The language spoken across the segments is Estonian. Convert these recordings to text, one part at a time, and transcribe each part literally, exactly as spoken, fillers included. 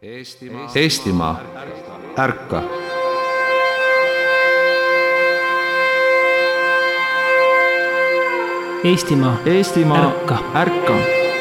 Eestimaa, Eestimaa, ärka! Eestimaa, Eestimaa, ärka! ärka!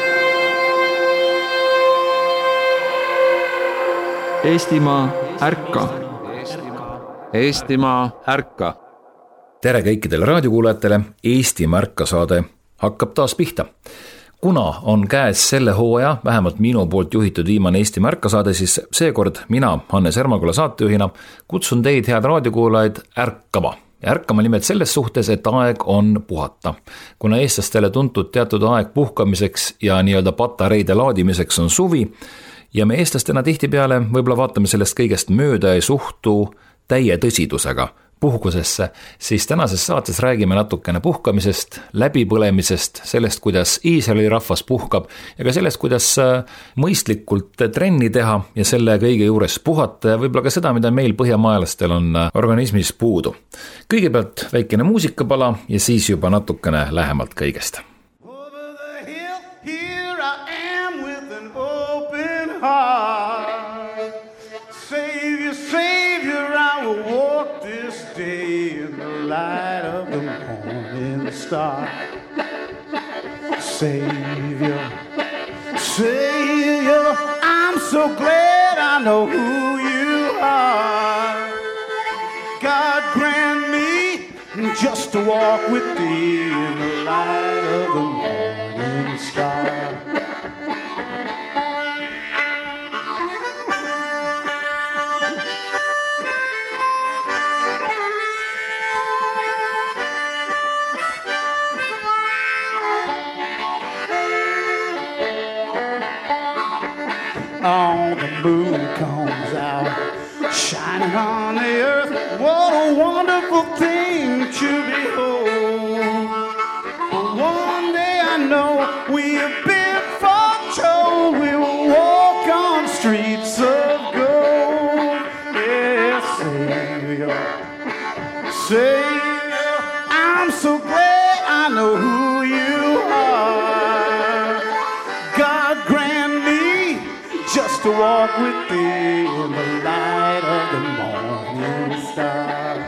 Eestimaa, ärka! Eestimaa, ärka! Tere kõikidele raadiokuulajatele, Eestimaa ärka saade hakkab taas pihta. Kuna on käes selle hooaja, vähemalt minu poolt juhitud viimane Eestimaa ärka saade, siis seekord mina, Hannes Ermakula saatejuhina, kutsun teid, head raadiokuulajaid, ärkama. Ärkama nimelt selles suhtes, et aeg on puhata. Kuna eestlastele tuntud teatud aeg puhkamiseks ja nii-öelda patareide laadimiseks on suvi, ja me eestlastena tihtipeale võib-olla vaatame sellest kõigest mööda ja suhtu täie tõsidusega puhkusesse, siis tänases saates räägime natukene puhkamisest, läbipõlemisest, sellest, kuidas Iisraeli rahvas puhkab ja ka sellest, kuidas mõistlikult trenni teha ja selle kõige juures puhata ja võib-olla ka seda, mida meil põhjamaalastel on organismis puudu. Kõigepealt väikene muusikapala ja siis juba natukene lähemalt kõigest. Over the hill, here I am with an open heart. Savior, Savior, I will walk this day in the light of the morning star. Savior, Savior, I'm so glad I know who you are. God grant me just to walk with thee in the light of the morning star. Oh, the moon comes out, shining on the earth. What a wonderful thing to behold. But one day I know we have been foretold we will walk on streets of gold. Yes, Savior, Savior, I'm so glad I know who you are. God grant me just to walk with thee in the light of the morning star.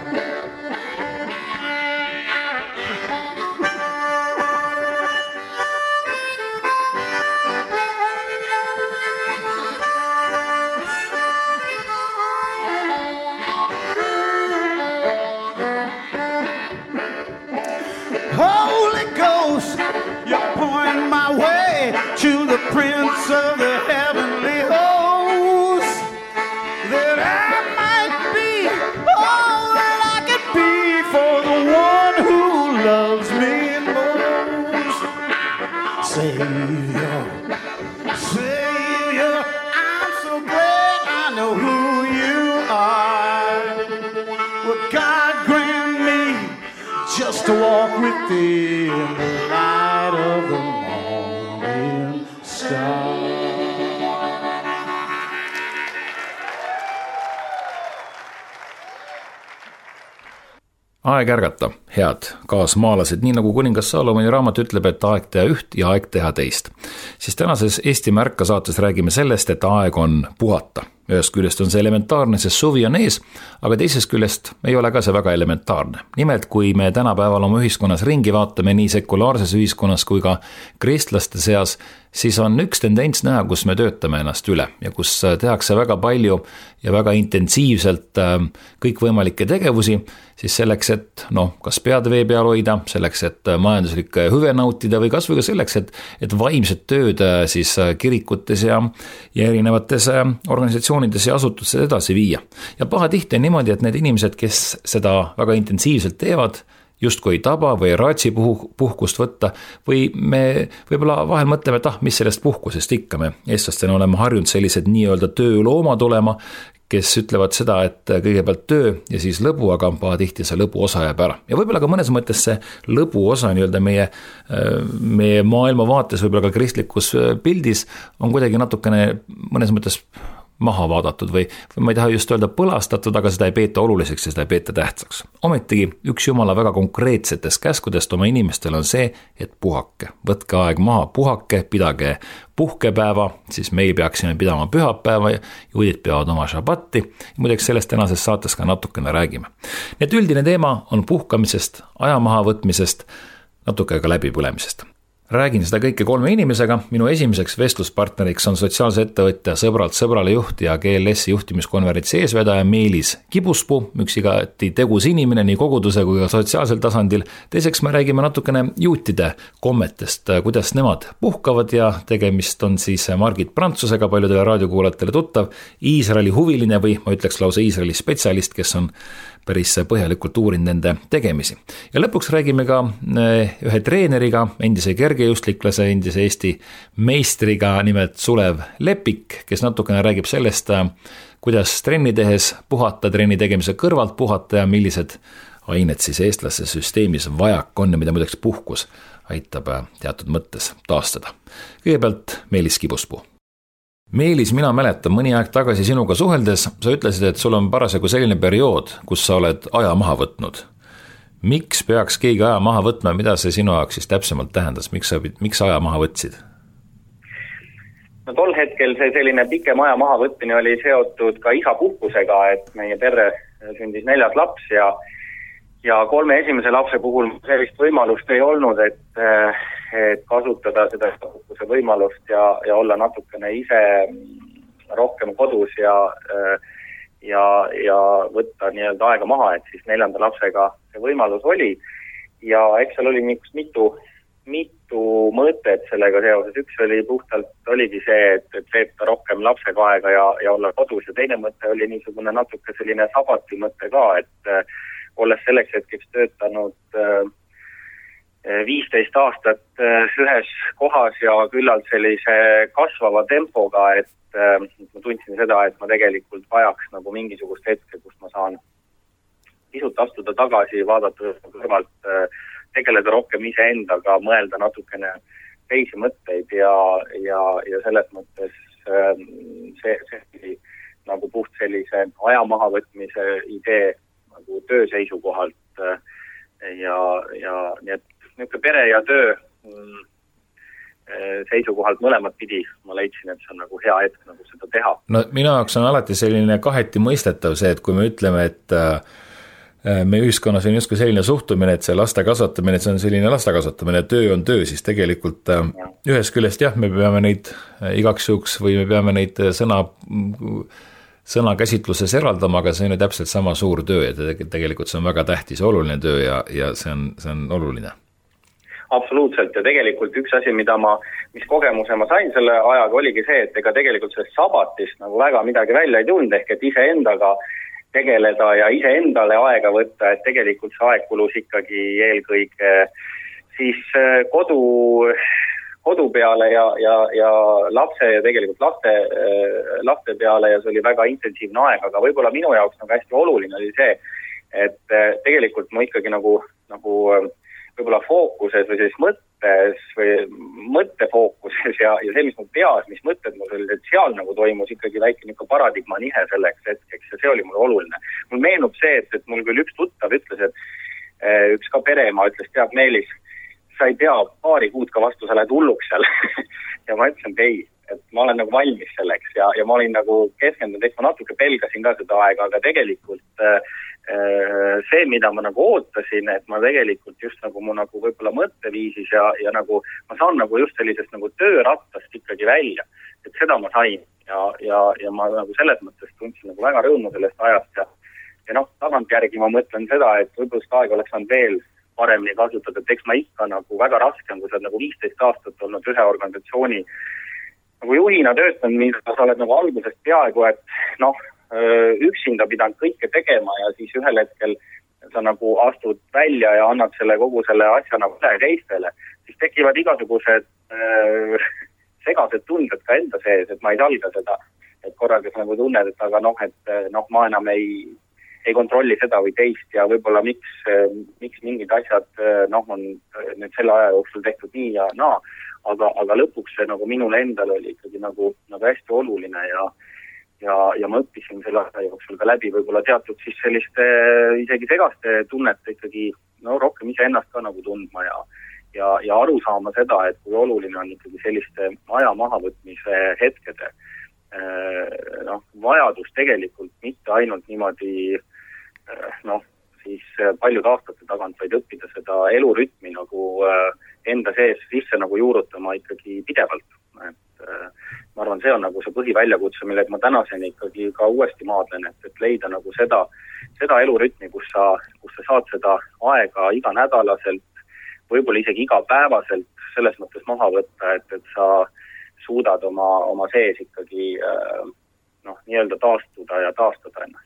Holy Ghost, you point my way to the Prince of the heavenly host, that I might be all that I could be for the one who loves me most. Savior, Savior, I'm so glad I know who you are. Well, God grant me just to walk with thee in the light of the morning star. Aeg ärgata, head kaasmaalased, nii nagu kuningas Salomoni raamat ütleb, et aeg teha üht ja aeg teha teist. Siis tänases Eestimaa ärka saates räägime sellest, et aeg on puhata. Ühest küljest on see elementaarne, sest suvi on ees, aga teisest küljest ei ole ka see väga elementaarne. Nimelt, kui me tänapäeval oma ühiskonnas ringi vaatame nii sekulaarses ühiskonnas kui ka kristlaste seas, siis on üks tendents näha, kus me töötame ennast üle ja kus tehakse väga palju ja väga intensiivselt kõikvõimalikke tegevusi, siis selleks, et noh, kas pead vee peal hoida, selleks, et majanduslikke hüve nautida või kas või ka selleks, et, et vaimset tööd siis kirikutes ja, ja erinevates organisatsioonides ja asutustes edasi viia. Ja pahatihti on niimoodi, et need inimesed, kes seda väga intensiivselt teevad, justkui ei taba või raatsi puh- puhkust võtta või me võib-olla vahel mõtleme, et ah, mis sellest puhkusest ikka me eestlastena oleme harjunud sellised nii-öelda tööloomad olema, kes ütlevad seda, et kõigepealt töö ja siis lõbu, aga pahatihti see lõbu osa jääb ära. Ja võib-olla ka mõnes mõttes see lõbu osa nii-öelda meie, meie maailma vaates, võib-olla ka kristlikus pildis on kuidagi natukene mõnes mõttes maha vaadatud või, või ma ei taha just öelda põlastatud, aga seda ei peeta oluliseks ja seda ei peeta tähtsaks. Ometigi üks Jumala väga konkreetsetest käskudest oma inimestel on see, et puhake. Võtke aeg maha, puhake, pidage puhkepäeva, siis meie peaksime pidama pühapäeva ja juudid peavad oma šabatti. Muideks sellest tänases saates ka natukene räägime. Nii et üldine teema on puhkamisest, aja maha võtmisest, natuke ka läbipõlemisest. Räägin seda kõike kolme inimesega. Minu esimeseks vestluspartneriks on sotsiaalse ettevõtja Sõbralt sõbrale juht ja G L S-i juhtimiskonverentsi eesvedaja Meelis Kibuspuu, üks igati tegus inimene nii koguduse kui ka sotsiaalsel tasandil. Teiseks me räägime natukene juutide kommetest, kuidas nemad puhkavad ja tegemist on siis Margit Prantsusega, paljudele raadiokuulajatele tuttav, Iisraeli huviline või ma ütleks lausa Iisraeli spetsialist, kes on päris põhjalikult uurinud nende tegemisi. Ja lõpuks räägime ka ühe treeneriga, endise kergejõustliklase, endise Eesti meistriga nimelt Sulev Lepik, kes natukene räägib sellest, kuidas trenni tehes puhata, trenni tegemise kõrvalt puhata ja millised ained siis eestlase süsteemis vajak on ja mida muideks puhkus aitab teatud mõttes taastada. Kõigepealt Meelis Kibuspuu. Meelis, mina mäletan mõni aeg tagasi sinuga suheldes, sa ütlesid, et sul on parasjagu selline periood, kus sa oled aja maha võtnud. Miks peaks keegi aja maha võtma, mida see sinu jaoks siis täpsemalt tähendas? Miks sa, miks sa aja maha võtsid? No tol hetkel see selline pikem aja maha võtmine oli seotud ka isa puhkusega, et meie perre sündis neljas laps ja, ja kolme esimese lapse puhul sellist võimalust ei olnud, et et kasutada seda puhkuse võimalust ja, ja olla natukene ise rohkem kodus ja, ja, ja võtta nii-öelda aega maha, et siis neljanda lapsega see võimalus oli. Ja eks seal oli mitu, mitu mõtet sellega seoses. Üks oli puhtalt, oligi see, et, et veeta rohkem lapsega aega ja, ja olla kodus ja teine mõte oli niisugune natuke selline sabati mõte ka, et olles selleks hetkeks töötanud viisteist aastat ühes kohas ja küllalt sellise kasvava tempoga, et ma tundsin seda, et ma tegelikult vajaks nagu mingisugust hetke, kus ma saan pisut astuda tagasi, vaadata kõrvalt, tegeleda rohkem iseendaga, mõelda natukene teisi mõtteid ja, ja, ja selles mõttes see, see oli nagu puht sellise aja mahavõtmise idee nagu töö seisukohalt ja, ja nii et niisugune pere ja töö seisukohalt mõlemad pidi ma leidsin, et see on nagu hea hetk nagu seda teha. No minu jaoks on alati selline kaheti mõistetav see, et kui me ütleme, et meie ühiskonnas on justkui selline suhtumine, et see laste kasvatamine, et see on selline laste kasvatamine, töö on töö, siis tegelikult ja. Ühes küljest jah, me peame neid igaks juhuks või me peame neid sõna sõnakäsitluses eraldama, aga see on ju täpselt sama suur töö ja tegelikult see on väga tähtis ja oluline töö ja, ja see on, see on oluline. Absoluutselt ja tegelikult üks asi, mida ma, mis kogemuse ma sain selle ajaga, oligi see, et ega tegelikult sellest sabatist nagu väga midagi välja ei tulnud, ehk et iseendaga tegeleda ja iseendale aega võtta, et tegelikult see aeg kulus ikkagi eelkõige siis kodu, kodu peale ja, ja, ja lapse ja tegelikult laste, laste peale ja see oli väga intensiivne aeg, aga võib-olla minu jaoks nagu hästi oluline oli see, et tegelikult ma ikkagi nagu, nagu võib-olla fookuses või siis mõttes või mõttefookuses ja, ja see, mis mu peas, mis mõtted mul oli, et seal nagu toimus ikkagi väike niisugune paradigma nihe selleks hetkeks ja see oli mul oluline. Mul meenub see, et, et mul küll üks tuttav ütles, et üks ka pereema ütles, tead Meelis, sa ei pea paari kuud ka vastu, sa lähed hulluks seal ja ma ütlesin, et ei, et ma olen nagu valmis selleks ja, ja ma olin nagu keskendunud, et ma natuke pelgasin ka seda aega, aga tegelikult see, mida ma nagu ootasin, et ma tegelikult just nagu mu nagu võib-olla mõtteviisis ja, ja nagu ma saan nagu just sellisest nagu töörattast ikkagi välja, et seda ma sain ja, ja, ja ma nagu selles mõttes tundsin nagu väga rõõmu sellest ajast ja, ja noh, tagantjärgi ma mõtlen seda, et võib-olla seda aega oleks saanud veel paremini kasutada, et eks ma ikka nagu väga raske on, kui sa oled nagu viisteist aastat olnud ühe organisatsiooni nagu juhina töötanud, mida sa oled nagu algusest peaaegu, et noh, üksinda pidanud kõike tegema ja siis ühel hetkel sa nagu astud välja ja annad selle kogu selle asja nagu üle teistele, siis tekivad igasugused äh, segased tunded ka enda sees, et ma ei salga seda, et korraga sa nagu tunned, et aga noh, et noh, ma enam ei, ei kontrolli seda või teist ja võib-olla miks, miks mingid asjad noh, on nüüd selle aja jooksul tehtud nii ja naa, aga, aga lõpuks see nagu minul endal oli ikkagi nagu, nagu hästi oluline ja ja, ja ma õppisin selle aja jooksul ka läbi võib-olla teatud siis selliste isegi segaste tunnete ikkagi no rohkem ise ennast ka nagu tundma ja, ja, ja aru saama seda, et kui oluline on ikkagi selliste aja mahavõtmise hetkede noh, vajadus tegelikult mitte ainult niimoodi noh, siis paljud aastate tagant, vaid õppida seda elurütmi nagu enda sees sisse nagu juurutama ikkagi pidevalt. Et ma arvan, see on nagu see põhiväljakutse, millega ma tänaseni ikkagi ka uuesti maadlen, et, et leida nagu seda, seda elurütmi, kus sa, kus sa saad seda aega iga nädalaselt, võib-olla isegi iga päevaselt selles mõttes maha võtta, et, et sa suudad oma, oma sees ikkagi noh, nii-öelda taastuda ja taastada ennast.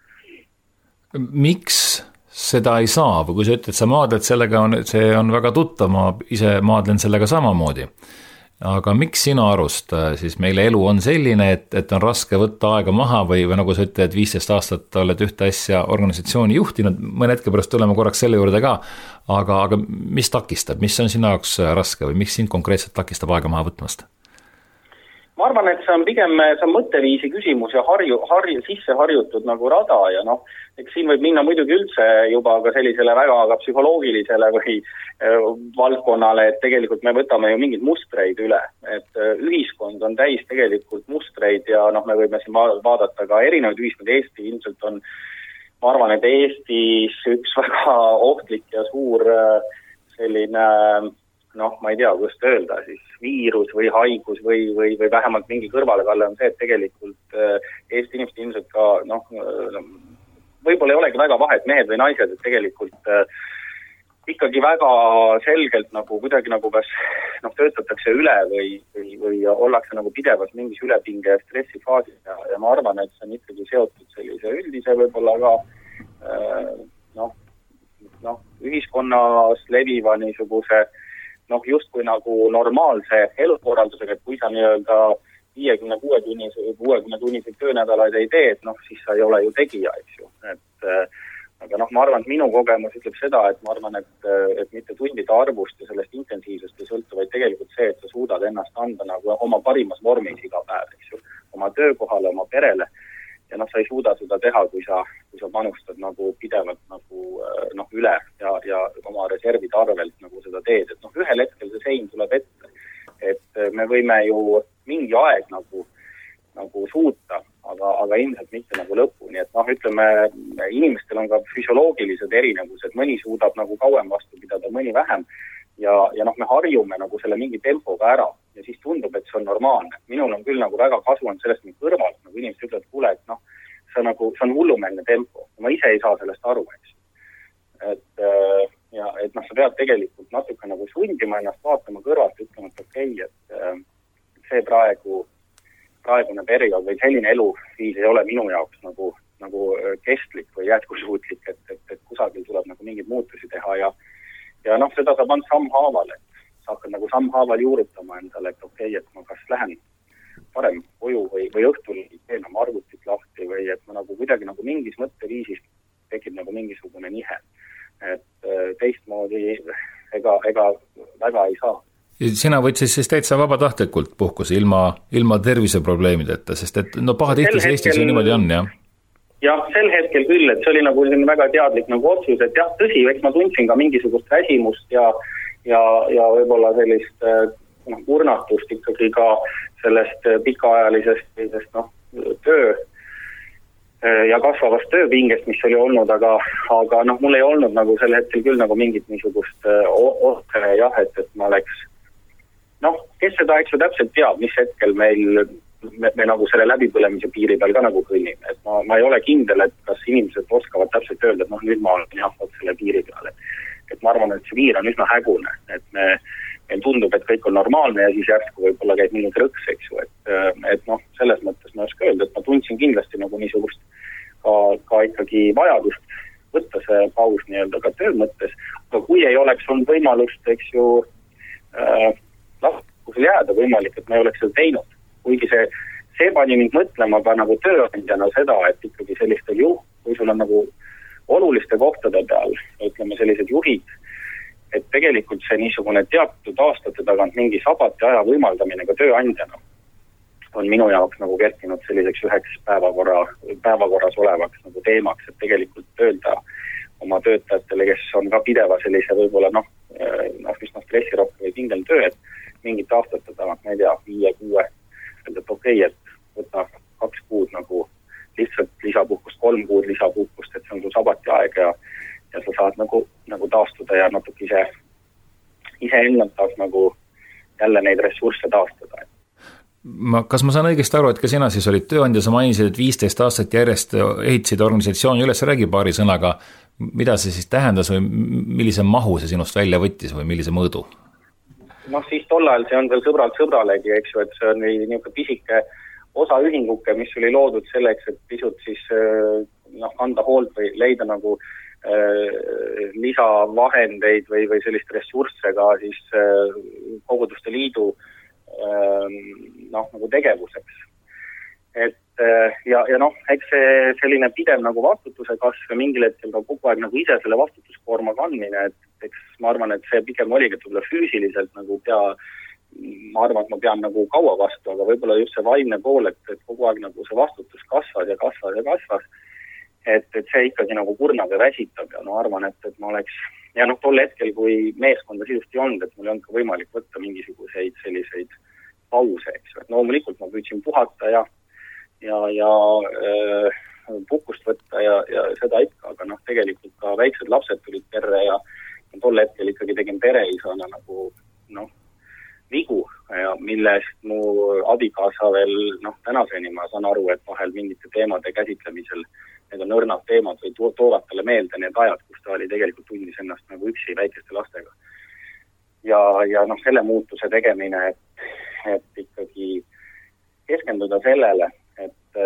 Miks seda ei saa või kui sa ütled, sa maadled sellega, on, see on väga tuttav, ma ise maadlen sellega samamoodi. Aga miks sina arust siis meile elu on selline, et, et on raske võtta aega maha või, või nagu sa ütled, viisteist aastat oled ühte asja organisatsiooni juhtinud, mõne hetke pärast tuleme korraks selle juurde ka, aga, aga mis takistab, mis on sina jaoks raske või miks sind konkreetselt takistab aega maha võtmast? Ma arvan, et see on pigem see on mõtteviisi küsimus ja harju, harju, sisse harjutud nagu rada ja noh, eks siin võib minna muidugi üldse juba ka sellisele väga ka psühholoogilisele või valdkonnale, et tegelikult me võtame ju mingid mustreid üle, et ühiskond on täis tegelikult mustreid ja noh, me võime siin vaadata ka erinevaid ühiskond, Eesti ilmselt on, ma arvan, et Eestis üks väga ohtlik ja suur selline noh, ma ei tea, kust öelda, siis viirus või haigus või, või, või vähemalt mingi kõrvalekalle on see, et tegelikult Eesti inimesed ilmselt ka, noh, võib-olla ei olegi väga vahet mehed või naised, et tegelikult ikkagi väga selgelt nagu kuidagi nagu kas noh, töötatakse üle või, või, või ollakse nagu pidevas mingis ülepinge ja stressifaasis ja, ja ma arvan, et see on ikkagi seotud sellise üldise võib-olla ka noh, noh, ühiskonnas leviva niisuguse noh, justkui nagu normaalse elukorraldusega, et kui sa nii-öelda viiekümne kuue tunnise või kuuekümne tunniseid töönädalaid ei tee, et noh, siis sa ei ole ju tegija, eks ju. Et, aga noh, ma arvan, et minu kogemus ütleb seda, et ma arvan, et, et mitte tundide arvust ja sellest intensiivsust ei sõltu, vaid tegelikult see, et sa suudad ennast anda nagu oma parimas vormis iga päev, eks ju, oma töökohale, oma perele. Ja noh, sa ei suuda seda teha, kui sa, kui sa panustad nagu pidevalt nagu noh, üle ja, ja oma reservide arvelt nagu seda teed. Et noh, ühel hetkel see sein tuleb ette, et me võime ju mingi aeg nagu, nagu suuta, aga, aga ilmselt mitte nagu lõppu. Nii et noh, ütleme, inimestel on ka füsioloogilised erinevused, mõni suudab nagu kauem vastu pidada, mõni vähem. Ja, ja noh, me harjume nagu selle mingi tempoga ära ja siis tundub, et see on normaalne. Minul on küll nagu väga kasu on sellest mingi kõrvalt, nagu inimesed ütlevad, kuule, et noh, see on nagu, see on hullumeelne tempo. Ma ise ei saa sellest aru, eks. Et, ja, et noh, sa pead tegelikult natuke nagu sundima ennast vaatama kõrvalt, ütlema, et okei, okay, et see praegu, praegune periood või selline eluviis ei ole minu jaoks nagu, nagu kestlik või jätkusuutlik, et, et, et kusagil tuleb nagu mingeid muutusi teha ja Ja noh, seda saab anda sammhaaval, et sa hakkad nagu sammhaaval juurutama endale, et okei, okay, et ma kas lähen parem koju või, või õhtul teen oma arvutit lahti või et ma nagu kuidagi nagu mingis mõtteviisis tekib nagu mingisugune nihe. Et teistmoodi ega, ega väga ei saa. Sina võtsid siis täitsa vabatahtlikult puhkuse ilma, ilma terviseprobleemideta, sest et no pahatihti see Eestis ju niimoodi on, jah? Jah, sel hetkel küll, et see oli nagu väga teadlik nagu otsus, et jah, tõsi, eks ma tundsin ka mingisugust väsimust ja, ja, ja võib-olla sellist noh, kurnatust ikkagi ka sellest pikaajalisest sellist, noh, töö ja kasvavast tööpingest, mis oli olnud, aga, aga noh, mul ei olnud nagu sel hetkel küll nagu mingit niisugust ohte, jah, et, et ma oleks noh, kes seda, eks ju täpselt teab, mis hetkel meil Me, me nagu selle läbipõlemise piiri peal ka nagu kõnnime, et ma, ma ei ole kindel, et kas inimesed oskavad täpselt öelda, et noh, nüüd ma olen jah, selle piiri peal, et, et ma arvan, et see piir on üsna hägune, et me, meil tundub, et kõik on normaalne ja siis järsku võib-olla käib mingi krõks, eks ju, et, et noh, selles mõttes ma oska öelda, et ma tundsin kindlasti nagu niisugust ka, ka ikkagi vajadust võtta see paus nii-öelda ka töö mõttes, aga kui ei oleks olnud võimalust, eks ju, äh, lahkusel jääda võimalik, et ma ei oleks seda teinud. Kuigi see, see pani mind mõtlema ka nagu tööandjana seda, et ikkagi sellistel juht, kui sul on nagu oluliste kohtade peal, ütleme sellised juhid, et tegelikult see niisugune teatud aastate tagant mingi sabati aja võimaldamine ka tööandjana on minu jaoks nagu kerkinud selliseks üheks päevakorra, päevakorras olevaks nagu teemaks, et tegelikult öelda oma töötajatele, kes on ka pideva sellise võib-olla noh, noh, mis noh, stressirohke või pingel töö, et mingit aastate tagant, ma ei tea, viie, kuue, et okei, et võta kaks kuud nagu lihtsalt lisapuhkust, kolm kuud lisapuhkust, et see on su sabati aeg ja, ja sa saad nagu, nagu taastuda ja natuke ise, ise ennalt taas nagu jälle neid ressursse taastada. Ma, kas ma saan õigesti aru, et ka sina siis olid tööandja, sa mainisid, et viisteist aastat järjest ehitasid organisatsiooni üles, räägi paari sõnaga, mida see siis tähendas või millise mahu see sinust välja võttis või millise mõõdu? Noh, siis tol ajal see on veel sõbralt sõbralegi, eks ju, et see on niisugune pisike osaühinguke, mis oli loodud selleks, et pisut siis noh, anda hoolt või leida nagu äh, lisavahendeid või, või sellist ressursse ka siis äh, koguduste liidu noh, nagu tegevuseks. Et ja, ja noh, eks see selline pidev nagu vastutuse kasv ja mingil hetkel ka kogu aeg nagu ise selle vastutuskoorma kandmine, et eks ma arvan, et see pigem oligi, et võib-olla füüsiliselt nagu pea, ma arvan, et ma pean nagu kaua vastu, aga võib-olla just see vaimne pool, et, et kogu aeg nagu see vastutus kasvas ja kasvas ja kasvas, et, et see ikkagi nagu kurnab ja väsitab ja no arvan, et, et ma oleks ja noh, tol hetkel, kui meeskonda sisusti ei olnud, et mul ei olnud ka võimalik võtta mingisuguseid selliseid pause, eks. Et loomulikult ma püüdsin puhata ja, ja, ja äh, puhkust võtta ja, ja seda ikka, aga noh, tegelikult ka väiksed lapsed tulid perre ja, ja tol hetkel ikkagi tegin pereisana nagu noh, vigu ja millest mu abikaasa veel noh, tänaseni ma saan aru, et vahel mingite teemade käsitlemisel need on õrnad teemad või to- toovad talle meelde need ajad, kus ta oli tegelikult tundis ennast nagu üksi väikeste lastega. Ja, ja noh, selle muutuse tegemine, et, et ikkagi keskenduda sellele, et,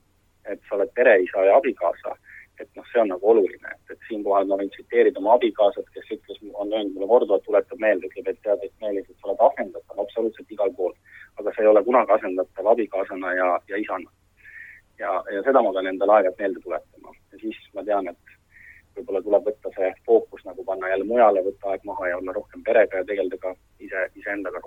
et sa oled pereisa ja abikaasa, et noh, see on nagu oluline, et, et siinkohal ma võin tsiteerida oma abikaasat, kes ütles, on öelnud mulle korduvalt, tuletab meelde, ütleb, et tead, et meeles, et sa oled asendatav absoluutselt igal pool, aga sa ei ole kunagi asendatav abikaasana ja, ja isana. Ja, ja seda ma pean endale aeg-ajalt meelde tuletama. Ja siis ma tean, et võib-olla tuleb võtta see fookus nagu panna jälle mujale, võtta aeg maha ja olla rohkem perega ja tegelda ka ise, ise endaga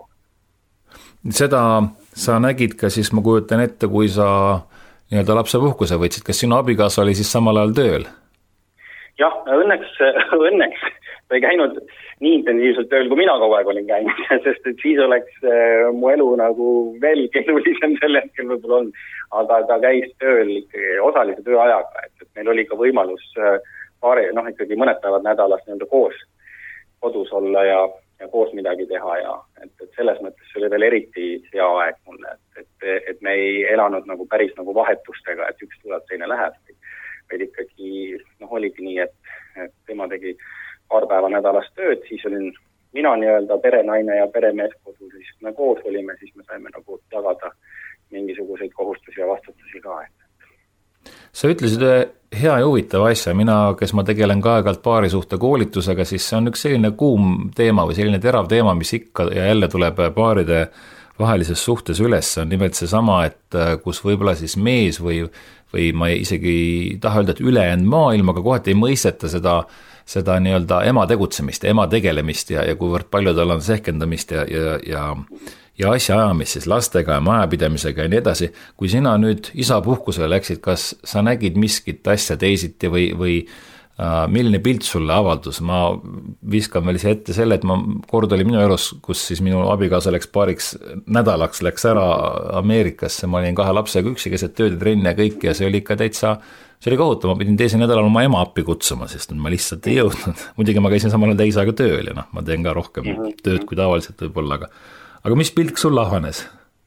rohkem. Seda sa nägid ka siis, ma kujutan ette, kui sa nii-öelda lapsepuhkuse võtsid, kas sinu abikaasa oli siis samal ajal tööl? Jah, õnneks, õnneks ta ei käinud nii intensiivselt tööl, kui mina kogu aeg olin käinud, sest et siis oleks mu elu nagu veel keerulisem sel hetkel võib-olla on, aga ta käis tööl ikkagi osalise tööajaga, et, et meil oli ka võimalus paari, noh ikkagi mõned päevad nädalas nii-öelda koos kodus olla ja, ja koos midagi teha ja et, et selles mõttes see oli veel eriti hea aeg mulle, et, et, et me ei elanud nagu päris nagu vahetustega, et üks tuleb, teine läheb, vaid ikkagi noh, oligi nii, et, et tema tegi paar päeva nädalas tööd, siis olin mina nii-öelda perenaine ja peremees kodus, siis me koos olime, siis me saime nagu jagada mingisuguseid kohustusi ja vastutusi ka. Sa ütlesid hea ja huvitava asja, mina, kes ma tegelen ka aeg-ajalt paari suhte koolitusega, siis see on üks selline kuum teema või selline terav teema, mis ikka ja jälle tuleb paaride vahelises suhtes üles, on nimelt see sama, et kus võib-olla siis mees või, või ma isegi ei taha öelda, et ülejäänud maailm, aga kohati ei mõisteta seda seda nii-öelda ema tegutsemist, ema tegelemist ja, ja kuivõrd palju tal on sehkendamist ja, ja, ja, ja asja ajamist siis lastega ja majapidamisega ja nii edasi. Kui sina nüüd isa puhkusele läksid, kas sa nägid miskit asja teisiti või, või äh, milline pilt sulle avaldus? Ma viskan veel ette selle, et ma kord oli minu elus, kus siis minu abikaasa läks paariks nädalaks, läks ära Ameerikasse, ma olin kahe lapsega üksi keset tööd ja trenne ja kõik ja see oli ikka täitsa see oli kohutav, ma pidin teise nädalal oma ema appi kutsuma, sest ma lihtsalt ei jõudnud. Muidugi ma käisin samal ajal täisaega tööl ja noh, ma teen ka rohkem tööd kui tavaliselt võib-olla, aga, aga mis pilk sul ahvanes?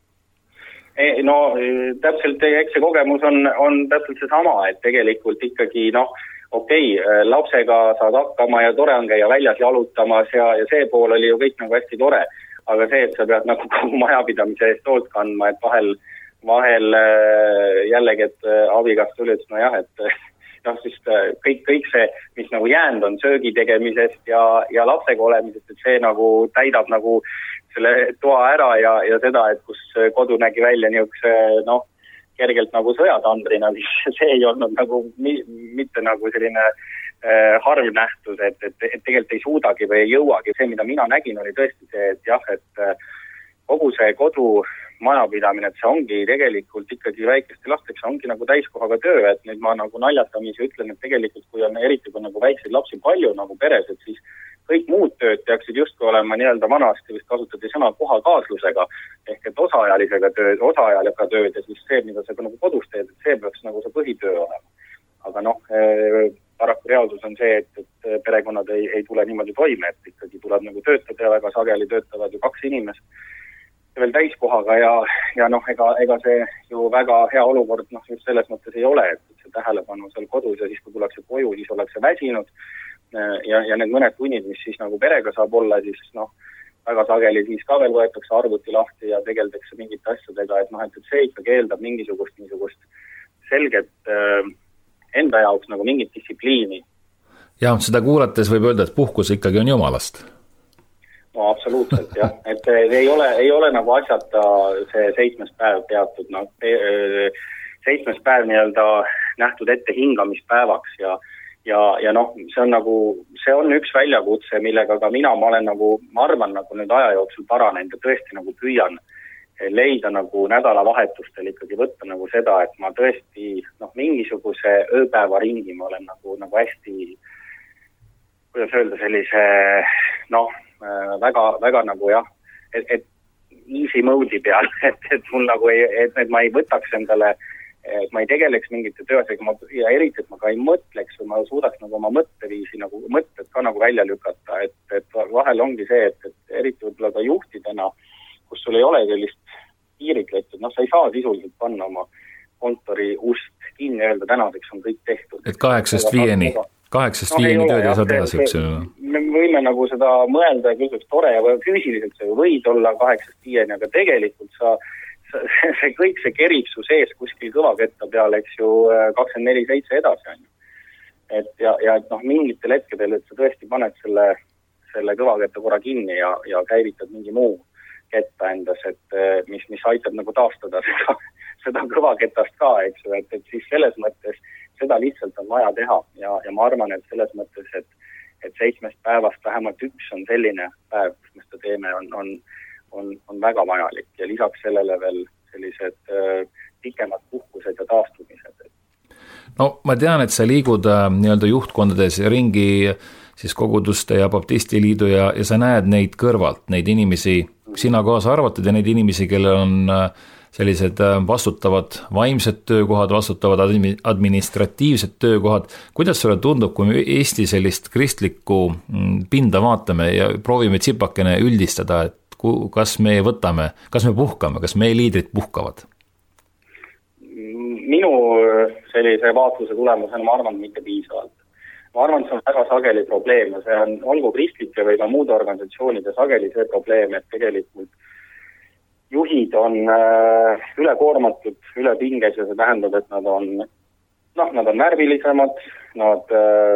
No täpselt, eks see kogemus on, on täpselt see sama, et tegelikult ikkagi noh, okei, okay, lapsega saad hakkama ja tore on käia väljas jalutamas ja, ja see pool oli ju kõik nagu hästi tore, aga see, et sa pead nagu majapidamise eest hoolt kandma, et vahel vahel jällegi, et abikaas tuli, et no jah, et noh, siis kõik, kõik see, mis nagu jäänud on söögi tegemisest ja, ja lapsega olemisest, et see nagu täidab nagu selle toa ära ja, ja seda, et kus kodu nägi välja niisuguse noh, kergelt nagu sõjatandrina, siis see ei olnud nagu mitte nagu selline äh, harv nähtus, et, et, et tegelikult ei suudagi või ei jõuagi. See, mida mina nägin, oli tõesti see, et jah, et kogu see kodu majapidamine, et see ongi tegelikult ikkagi väikeste lasteks, ongi nagu täiskohaga töö, et nüüd ma nagu naljatamisi ütlen, et tegelikult kui on eriti kui nagu väikseid lapsi palju nagu peres, et siis kõik muud tööd peaksid justkui olema nii-öelda vanasti vist kasutati sõna kohakaaslusega, ehk et osaajalisega tööd, osaajaliga tööd ja siis see, mida sa nagu kodus teed, et see peaks nagu see põhitöö olema. Aga noh, paraku reaalsus on see, et, et perekonnad ei, ei tule niimoodi toime, et ikkagi tuleb nagu töötada ja väga sageli töötavad ju kaks inimest veel täiskohaga ja, ja noh, ega, ega see ju väga hea olukord noh, just selles mõttes ei ole, et see tähelepanu seal kodus ja siis kui tullakse koju, siis ollakse väsinud ja, ja need mõned tunnid, mis siis nagu perega saab olla, siis noh, väga sageli siis ka veel võetakse arvuti lahti ja tegeldakse mingite asjadega, et noh, et see ikkagi eeldab mingisugust niisugust selget äh, enda jaoks nagu mingit distsipliini. Ja seda kuulates võib öelda, et puhkus ikkagi on jumalast. No absoluutselt jah, et ei ole, ei ole nagu asjata see seitsmes päev teatud, no, seitsmes päev nii-öelda nähtud ette hingamispäevaks ja ja, ja noh, see on nagu, see on üks väljakutse, millega ka mina, ma olen nagu, ma arvan nagu nüüd aja jooksul paranenud ja tõesti nagu püüan leida nagu nädalavahetustel ikkagi võtta nagu seda, et ma tõesti noh, mingisuguse ööpäeva ringi ma olen nagu, nagu hästi, kuidas öelda, sellise noh, väga, väga nagu jah, et, et easy mode'i peal, et, et mul nagu ei, et, et ma ei võtaks endale, et ma ei tegeleks mingite töösega ma, ja eriti, et ma ka ei mõtleks või ma suudaks nagu oma mõtteviisi, nagu mõtted ka nagu välja lükata, et, et vahel ongi see, et, et eriti võib-olla ka juhtidena, kus sul ei ole sellist piirikletud, noh, sa ei saa sisuliselt panna oma kontori ust kinni öelda, tänaseks on kõik tehtud. Et kaheksast viieni, kaheksast no, viieni tööd ei saa teha siukse. Me võime nagu seda mõelda, küll üks tore ja füüsiliselt sa ju võid olla kaheksast viieni, aga tegelikult sa see kõik see kerib su sees kuskil kõvaketta peal, eks ju, kakskümmend neli seitse edasi on ju. Et ja, ja et noh, mingitel hetkedel, et sa tõesti paned selle, selle kõvaketta korra kinni ja, ja käivitad mingi muu ketta endas, et mis, mis aitab nagu taastada seda, seda kõvaketast ka, eks ju, et, et siis selles mõttes seda lihtsalt on vaja teha ja, ja ma arvan, et selles mõttes, et, et seitsmest päevast vähemalt üks on selline päev, kus me seda teeme, on, on On, on väga vajalik ja lisaks sellele veel sellised äh, pikemad puhkused ja taastumised. No ma tean, et sa liigud äh, nii-öelda juhtkondades ringi siis koguduste ja baptistiliidu ja, ja sa näed neid kõrvalt, neid inimesi, sina kaasa arvatud ja neid inimesi, kellel on äh, sellised äh, vastutavad vaimsed töökohad, vastutavad administratiivsed töökohad. Kuidas sulle tundub, kui me Eesti sellist kristlikku pinda vaatame ja proovime tsipakene üldistada, et kas me võtame, kas me puhkame, kas meie liidrid puhkavad? Minu sellise vaatluse tulemusena ma arvan mitte piisavalt. Ma arvan, et see on väga sageli probleem ja see on olgu kristlike või ka muude organisatsioonide sageli see probleem, et tegelikult juhid on ülekoormatud, ülepinges ja see tähendab, et nad on, noh, nad on närvilisemad, nad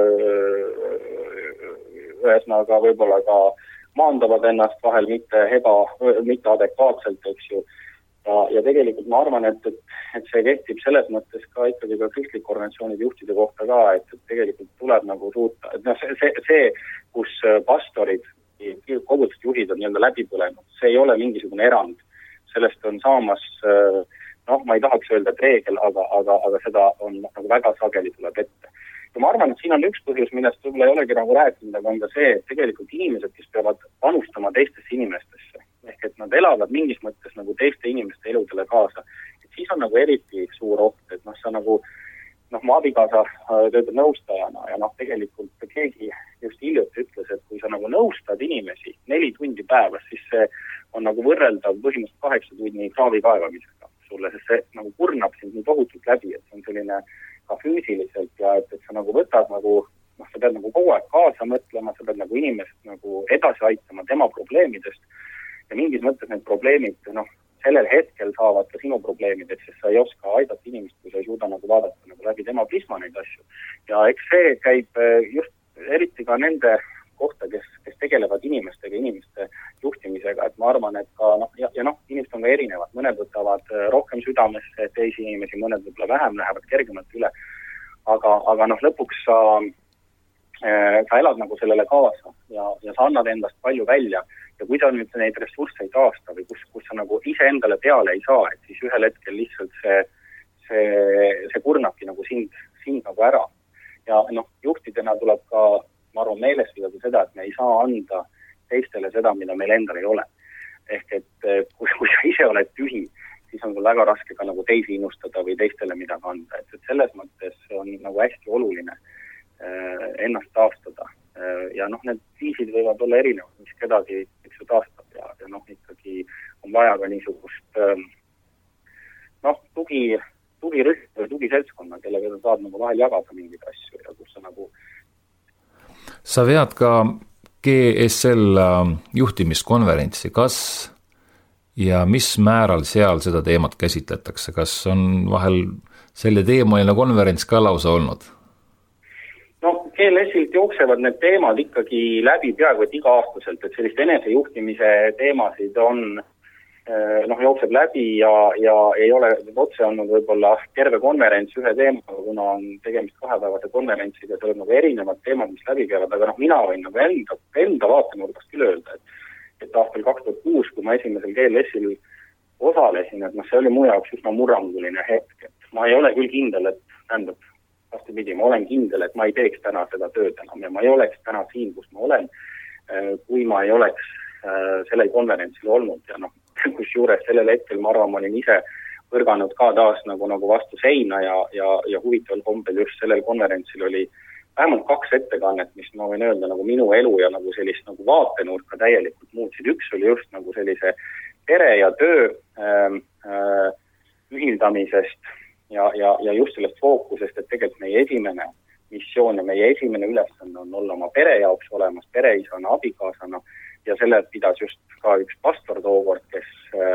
ühesõnaga võib-olla ka maandavad ennast vahel mitte, eba, mitte adekvaatselt, eks ju. Ja, ja tegelikult ma arvan, et, et, et see kehtib selles mõttes ka ikkagi ka kristlik organisatsioonide juhtide kohta ka, et, et tegelikult tuleb nagu suuta, et noh, see, see, kus pastorid, kogudust juhid on nii-öelda läbi põlenud, see ei ole mingisugune erand. Sellest on saamas, noh, ma ei tahaks öelda, et reegel, aga, aga, aga seda on nagu väga sageli tuleb ette. Ja ma arvan, et siin on üks põhjus, millest võib-olla ei olegi nagu rääkinud, aga on ka see, et tegelikult inimesed, kes peavad panustama teistesse inimestesse, ehk et nad elavad mingis mõttes nagu teiste inimeste eludele kaasa, et siis on nagu eriti suur oht, et noh, sa nagu, noh, mu abikaasa töötab nõustajana ja noh, tegelikult keegi just hiljuti ütles, et kui sa nagu nõustad inimesi neli tundi päevas, siis see on nagu võrreldav põhimõtteliselt kaheksa tunni kraavi kaevamisega sulle, sest see nagu kurnab sind nii tohutult läbi, et see on selline ka füüsiliselt ja et, et sa nagu võtad nagu, noh, sa pead nagu kogu aeg kaasa mõtlema, sa pead nagu inimest nagu edasi aitama tema probleemidest ja mingis mõttes need probleemid, noh, sellel hetkel saavad ka sinu probleemidest, sest sa ei oska aidata inimest, kui sa ei suuda nagu vaadata nagu läbi tema prisma neid asju. Ja eks see käib just eriti ka nende kohta, kes, kes tegelevad inimestega, inimeste juhtimisega, et ma arvan, et ka, noh, ja, ja noh, inimesed on ka erinevad, mõned võtavad rohkem südamesse teisi inimesi, mõned võib-olla vähem lähevad kergemalt üle, aga, aga noh, lõpuks sa, sa elad nagu sellele kaasa ja, ja sa annad endast palju välja ja kui sa nüüd neid ressursse ei taasta või kus, kus sa nagu ise endale peale ei saa, et siis ühel hetkel lihtsalt see, see, see kurnabki nagu sind, sind nagu ära. Ja noh, juhtidena tuleb ka, ma arvan, meeles pidada seda, et me ei saa anda teistele seda, mida meil endal ei ole. Ehk et kui, kui sa ise oled tühi, siis on sul väga raske ka nagu teisi innustada või teistele midagi anda. Et, et selles mõttes on nagu hästi oluline äh, ennast taastada. Ja noh, need viisid võivad olla erinevad, mis kedagi eks ju taastab ja, ja noh, ikkagi on vaja ka niisugust noh, tugi, tugirühm või tugiseltskonna, kellega sa saad nagu vahel jagada mingeid asju ja kus sa nagu... Sa vead ka G S L juhtimiskonverentsi, kas ja mis määral seal seda teemat käsitletakse? Kas on vahel selle teemaline konverents ka lausa olnud? No, G L S-ilt jooksevad need teemad ikkagi läbi peaaegu et iga-aastaselt, et sellist enesejuhtimise teemasid on, noh, jookseb läbi ja, ja ei ole otse olnud võib-olla terve konverents ühe teemaga, kuna on tegemist kahepäevase konverentsiga, seal on nagu erinevad teemad, mis läbi käivad, aga noh, mina võin nagu enda, enda vaatenurgast küll öelda, et, et aastal kaks tuhat kuus, kui ma esimesel G L S-il osalesin, et noh, see oli mu jaoks üsna murranguline hetk, et ma ei ole küll kindel, et tähendab, vastupidi, ma olen kindel, et ma ei teeks täna seda tööd enam ja ma ei oleks täna siin, kus ma olen, kui ma ei oleks sellel konverentsil olnud ja noh, kus juures sellel hetkel ma arvan, ma olin ise võrganud ka taas nagu, nagu vastu seina ja, ja, ja huvitaval kombel just sellel konverentsil oli vähemalt kaks ettekannet, mis ma võin öelda nagu minu elu ja nagu sellist nagu vaatenurka täielikult muutsid. Üks oli just nagu sellise pere ja töö äh, äh, ühildamisest Ja, ja, ja just sellest fookusest, et tegelikult meie esimene missioon ja meie esimene ülesanne on olla oma pere jaoks olemas, pereisana, abikaasana ja selle pidas just ka üks pastor tookord, kes,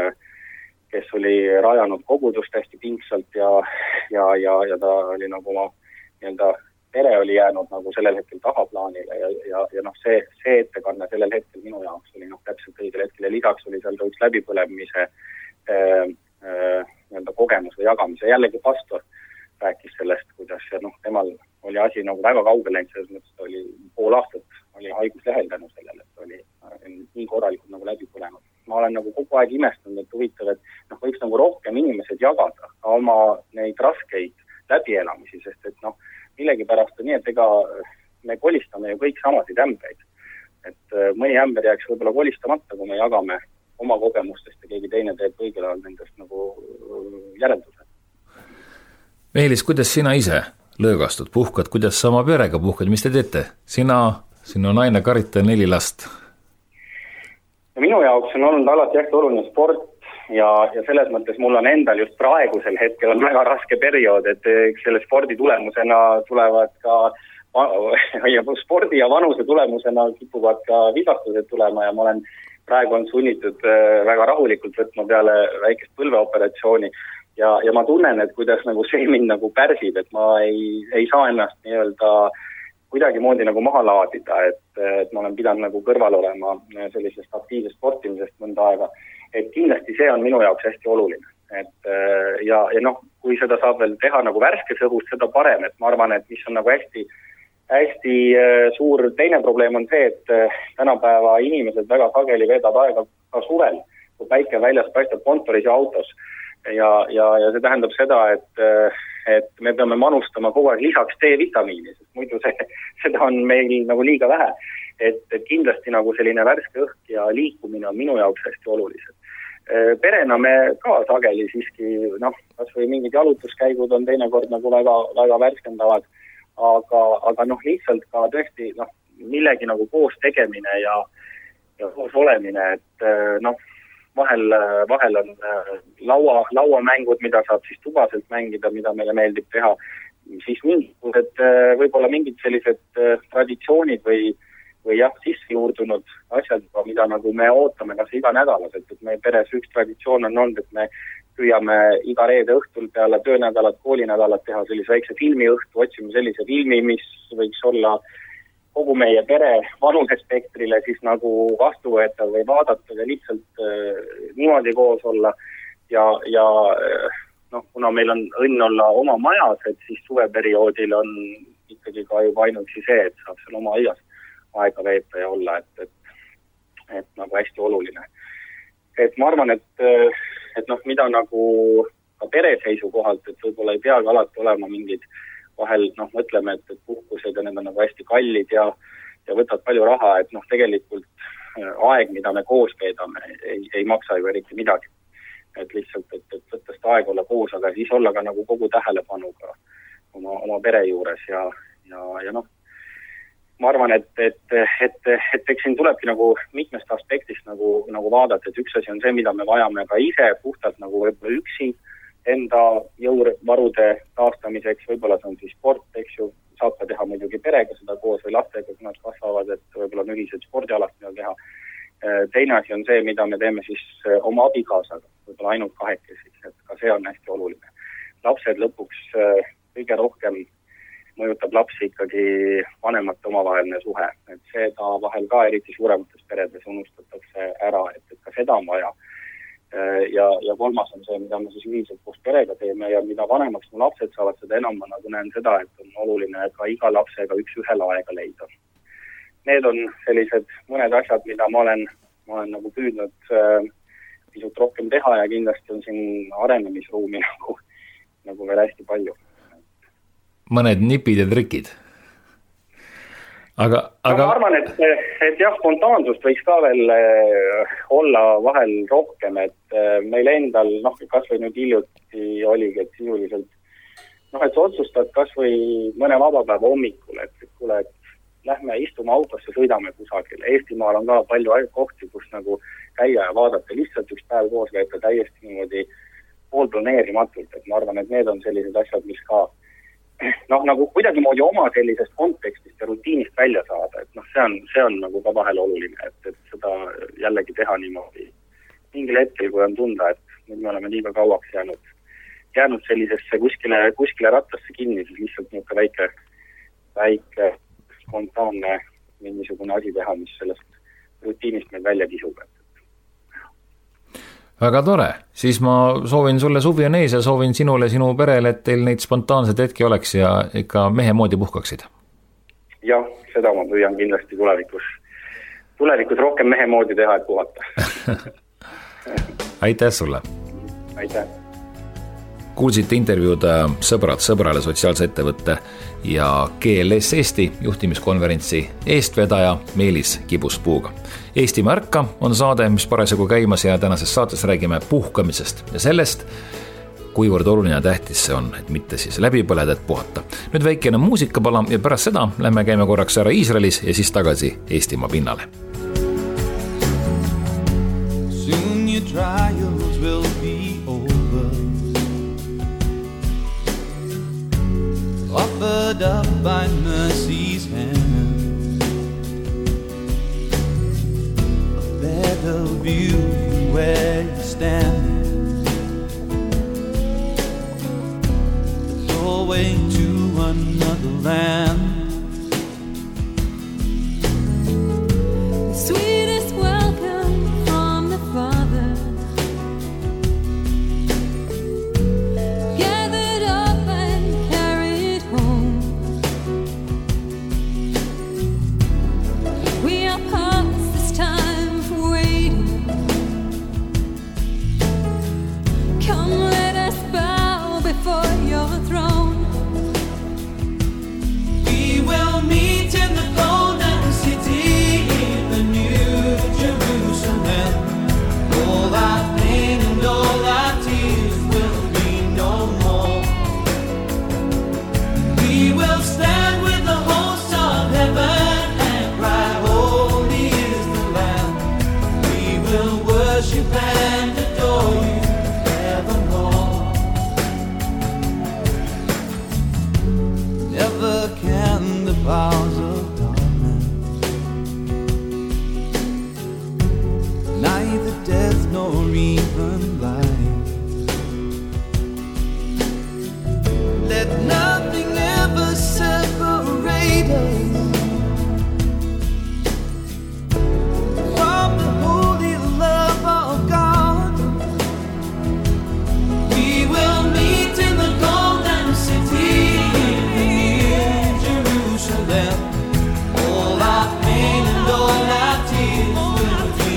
kes oli rajanud kogudust hästi pingsalt ja, ja, ja, ja ta oli nagu oma nii-öelda pere oli jäänud nagu sellel hetkel tahaplaanile ja, ja, ja noh, see, see ettekanne sellel hetkel minu jaoks oli noh, täpselt õigel hetkel ja lisaks oli seal ka üks läbipõlemise äh, äh, nii-öelda kogemus või jagamise. Jällegi pastor rääkis sellest, kuidas noh, temal oli asi nagu väga kaugel läinud, selles mõttes ta oli pool aastat oli haiguslehel tänu sellele, et oli nii korralikult nagu läbi põlenud. Ma olen nagu kogu aeg imestanud, et huvitav, et noh, võiks nagu rohkem inimesed jagada ka oma neid raskeid läbielamisi, sest et noh, millegi pärast on nii, et ega me kolistame ju kõik samasid ämbreid. Et mõni ämber jääks võib-olla kolistamata, kui me jagame oma kogemustest ja keegi teine teeb õigel ajal nendest nagu järeldused. Meelis, kuidas sina ise lõõgastud, puhkad, kuidas sa oma perega puhkad, mis te teete? Sina, sinu naine Karita neli last. Ja minu jaoks on olnud alati hästi oluline sport ja, ja selles mõttes mul on endal just praegusel hetkel on väga raske periood, et selle spordi tulemusena tulevad ka ja spordi ja vanuse tulemusena kipuvad ka vigastused tulema ja ma olen praegu on sunnitud väga rahulikult võtma peale väikest põlveoperatsiooni ja, ja ma tunnen, et kuidas nagu see mind nagu pärsib, et ma ei, ei saa ennast nii-öelda kuidagi moodi nagu maha laadida, et, et ma olen pidanud nagu kõrval olema sellisest aktiivsest sportimisest mõnda aega, et kindlasti see on minu jaoks hästi oluline. Et, ja, ja noh, kui seda saab veel teha nagu värskes õhus, seda parem, et ma arvan, et mis on nagu hästi hästi suur teine probleem on see, et tänapäeva inimesed väga sageli veedab aega ka suvel, kui päike väljas paistab kontoris ja autos. Ja, ja, ja see tähendab seda, et, et me peame manustama kogu aeg lisaks D-vitamiini, sest muidu see, seda on meil nagu liiga vähe. Et, et kindlasti nagu selline värske õhk ja liikumine on minu jaoks hästi olulised. Perena me ka sageli siiski, noh, kas või mingid jalutuskäigud on teinekord nagu väga, väga värskendavad, aga, aga noh, lihtsalt ka tõesti noh, millegi nagu koos tegemine ja, ja koos olemine, et noh, vahel, vahel on laua, lauamängud, mida saab siis tubaselt mängida, mida meile meeldib teha, siis mingid, võib-olla mingid sellised traditsioonid või, või jah, sisse juurdunud asjad, mida nagu me ootame kas iga nädalaselt, et meie peres üks traditsioon on olnud, et me püüame iga reede õhtul peale töönädalat, koolinädalat teha sellise väikse filmiõhtu, otsime sellise filmi, mis võiks olla kogu meie pere vanusespektrile siis nagu vastuvõetav või vaadata ja lihtsalt äh, niimoodi koos olla ja, ja noh, kuna meil on õnn olla oma majas, et siis suveperioodil on ikkagi ka juba ainuüksi see, et saab seal oma aias aega veeta ja olla, et, et et nagu hästi oluline. Et ma arvan, et, et noh, mida nagu ka pere seisukohalt, et võib-olla ei peagi alati olema mingid vahel, noh, mõtleme, et, et puhkused ja need on nagu hästi kallid ja, ja võtad palju raha, et noh, tegelikult aeg, mida me koos veedame, ei, ei maksa ju eriti midagi. Et lihtsalt, et, et võtta seda aeg olla koos, aga siis olla ka nagu kogu tähelepanuga oma, oma pere juures ja, ja, ja noh, ma arvan, et, et, et, et eks siin tulebki nagu mitmest aspektist nagu, nagu vaadata, et üks asi on see, mida me vajame ka ise puhtalt nagu võib-olla üksi enda jõuvarude taastamiseks, võib-olla see on siis sport, eks ju, saab ka teha muidugi perega seda koos või lastega, kui nad kasvavad, et võib-olla on ühised spordialast mida teha. Teine asi on see, mida me teeme siis oma abikaasaga, võib-olla ainult kahekesi, et ka see on hästi oluline. Lapsed lõpuks kõige rohkem mõjutab lapsi ikkagi vanemate omavaheline suhe, et seda vahel ka eriti suuremates peredes unustatakse ära, et, et ka seda on vaja. Ja, ja kolmas on see, mida me siis ühiselt koos perega teeme ja mida vanemaks mu lapsed saavad, seda enam ma nagu näen seda, et on oluline ka iga lapsega üks ühel aega leida. Need on sellised mõned asjad, mida ma olen, ma olen nagu püüdnud äh, pisut rohkem teha ja kindlasti on siin arenemisruumi nagu, nagu veel hästi palju. Mõned nipid ja trikid. Aga, aga... No, ma arvan, et, et jah, spontaansust võiks ka veel olla vahel rohkem, et meil endal, noh, kas või nüüd hiljuti oligi, et sisuliselt, noh, et sa otsustad kas või mõne vabapäeva hommikul, et kuule, et lähme istume autosse, sõidame kusagil. Eestimaal on ka palju kohti, kus nagu käia ja vaadata, lihtsalt üks päev koos veeta täiesti niimoodi poolplaneerimatult, et ma arvan, et need on sellised asjad, mis ka noh, nagu kuidagi moodi oma sellisest kontekstist ja rutiinist välja saada, et noh, see on, see on nagu ka vahel oluline, et, et seda jällegi teha niimoodi mingil hetkel, kui on tunda, et nüüd me oleme liiga kauaks jäänud, jäänud sellisesse kuskile, kuskile rattasse kinni, siis lihtsalt niisugune väike, väike spontaanne mingisugune asi teha, mis sellest rutiinist meil välja kisub. Väga tore, siis ma soovin sulle suvi on ees ja soovin sinule ja sinu perele, et teil neid spontaanseid hetki oleks ja ikka mehe moodi puhkaksid. Jah, seda ma püüan kindlasti tulevikus, tulevikus rohkem mehe moodi teha, et puhata. Aitäh sulle! Aitäh! Kuulsite intervjuud Sõbrad sõbrale sotsiaalse ettevõtte ja G L S Eesti juhtimiskonverentsi eestvedaja Meelis Kibuspuuga. Eestimaa ärka on saade, mis parasjagu käimas ja tänases saates räägime puhkamisest ja sellest, kuivõrd oluline ja tähtis see on, et mitte siis läbi põleda, et puhata. Nüüd väikene muusikapala ja pärast seda lähme käime korraks ära Iisraelis ja siis tagasi Eestimaa pinnale. Soon your trials will be over, offered up by mercy's hand, a better view from where you stand, the doorway to another land. The sweetest welcome from the Father, gathered up and carried home. We are past this time for waiting. Come, let us bow before your throne. We will meet in the golden city, in the new Jerusalem. All our pain and all our tears will be no more. We will stand with the hosts of heaven and cry, holy is the Lamb. We will worship and adore you evermore. Never can the powers of darkness, neither death nor even life, let nothing ever separate us from the holy love of God. We will meet in the golden city, in Jerusalem. All our pain and all our tears will be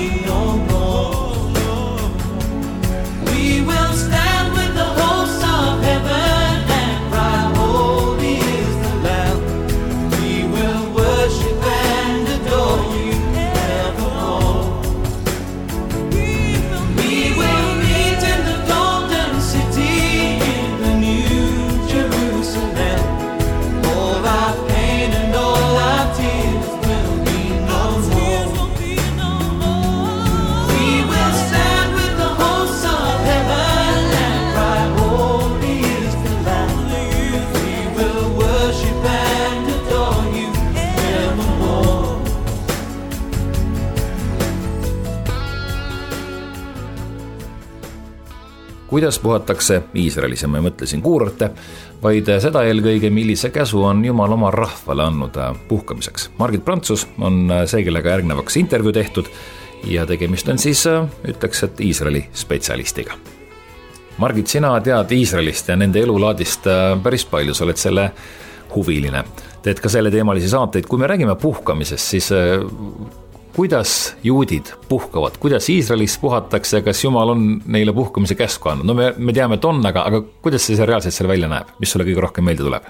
kuidas puhatakse Iisraelis ja ma ei mõtle siin kuurorte, vaid seda eelkõige, millise käsu on Jumal oma rahvale andnud puhkamiseks. Margit Prantsus on see, kellega järgnevaks intervjuu tehtud ja tegemist on siis, ütleks, et Iisraeli spetsialistiga. Margit, sina tead Iisraelist ja nende elulaadist päris palju, sa oled selle huviline. Teed ka selle teemalisi saateid. Kui me räägime puhkamisest, siis kuidas juudid puhkavad, kuidas Iisraelis puhatakse, kas Jumal on neile puhkamise käsku andnud? No me, me teame, et on, aga, aga kuidas see reaalselt seal välja näeb? Mis sulle kõige rohkem meelde tuleb?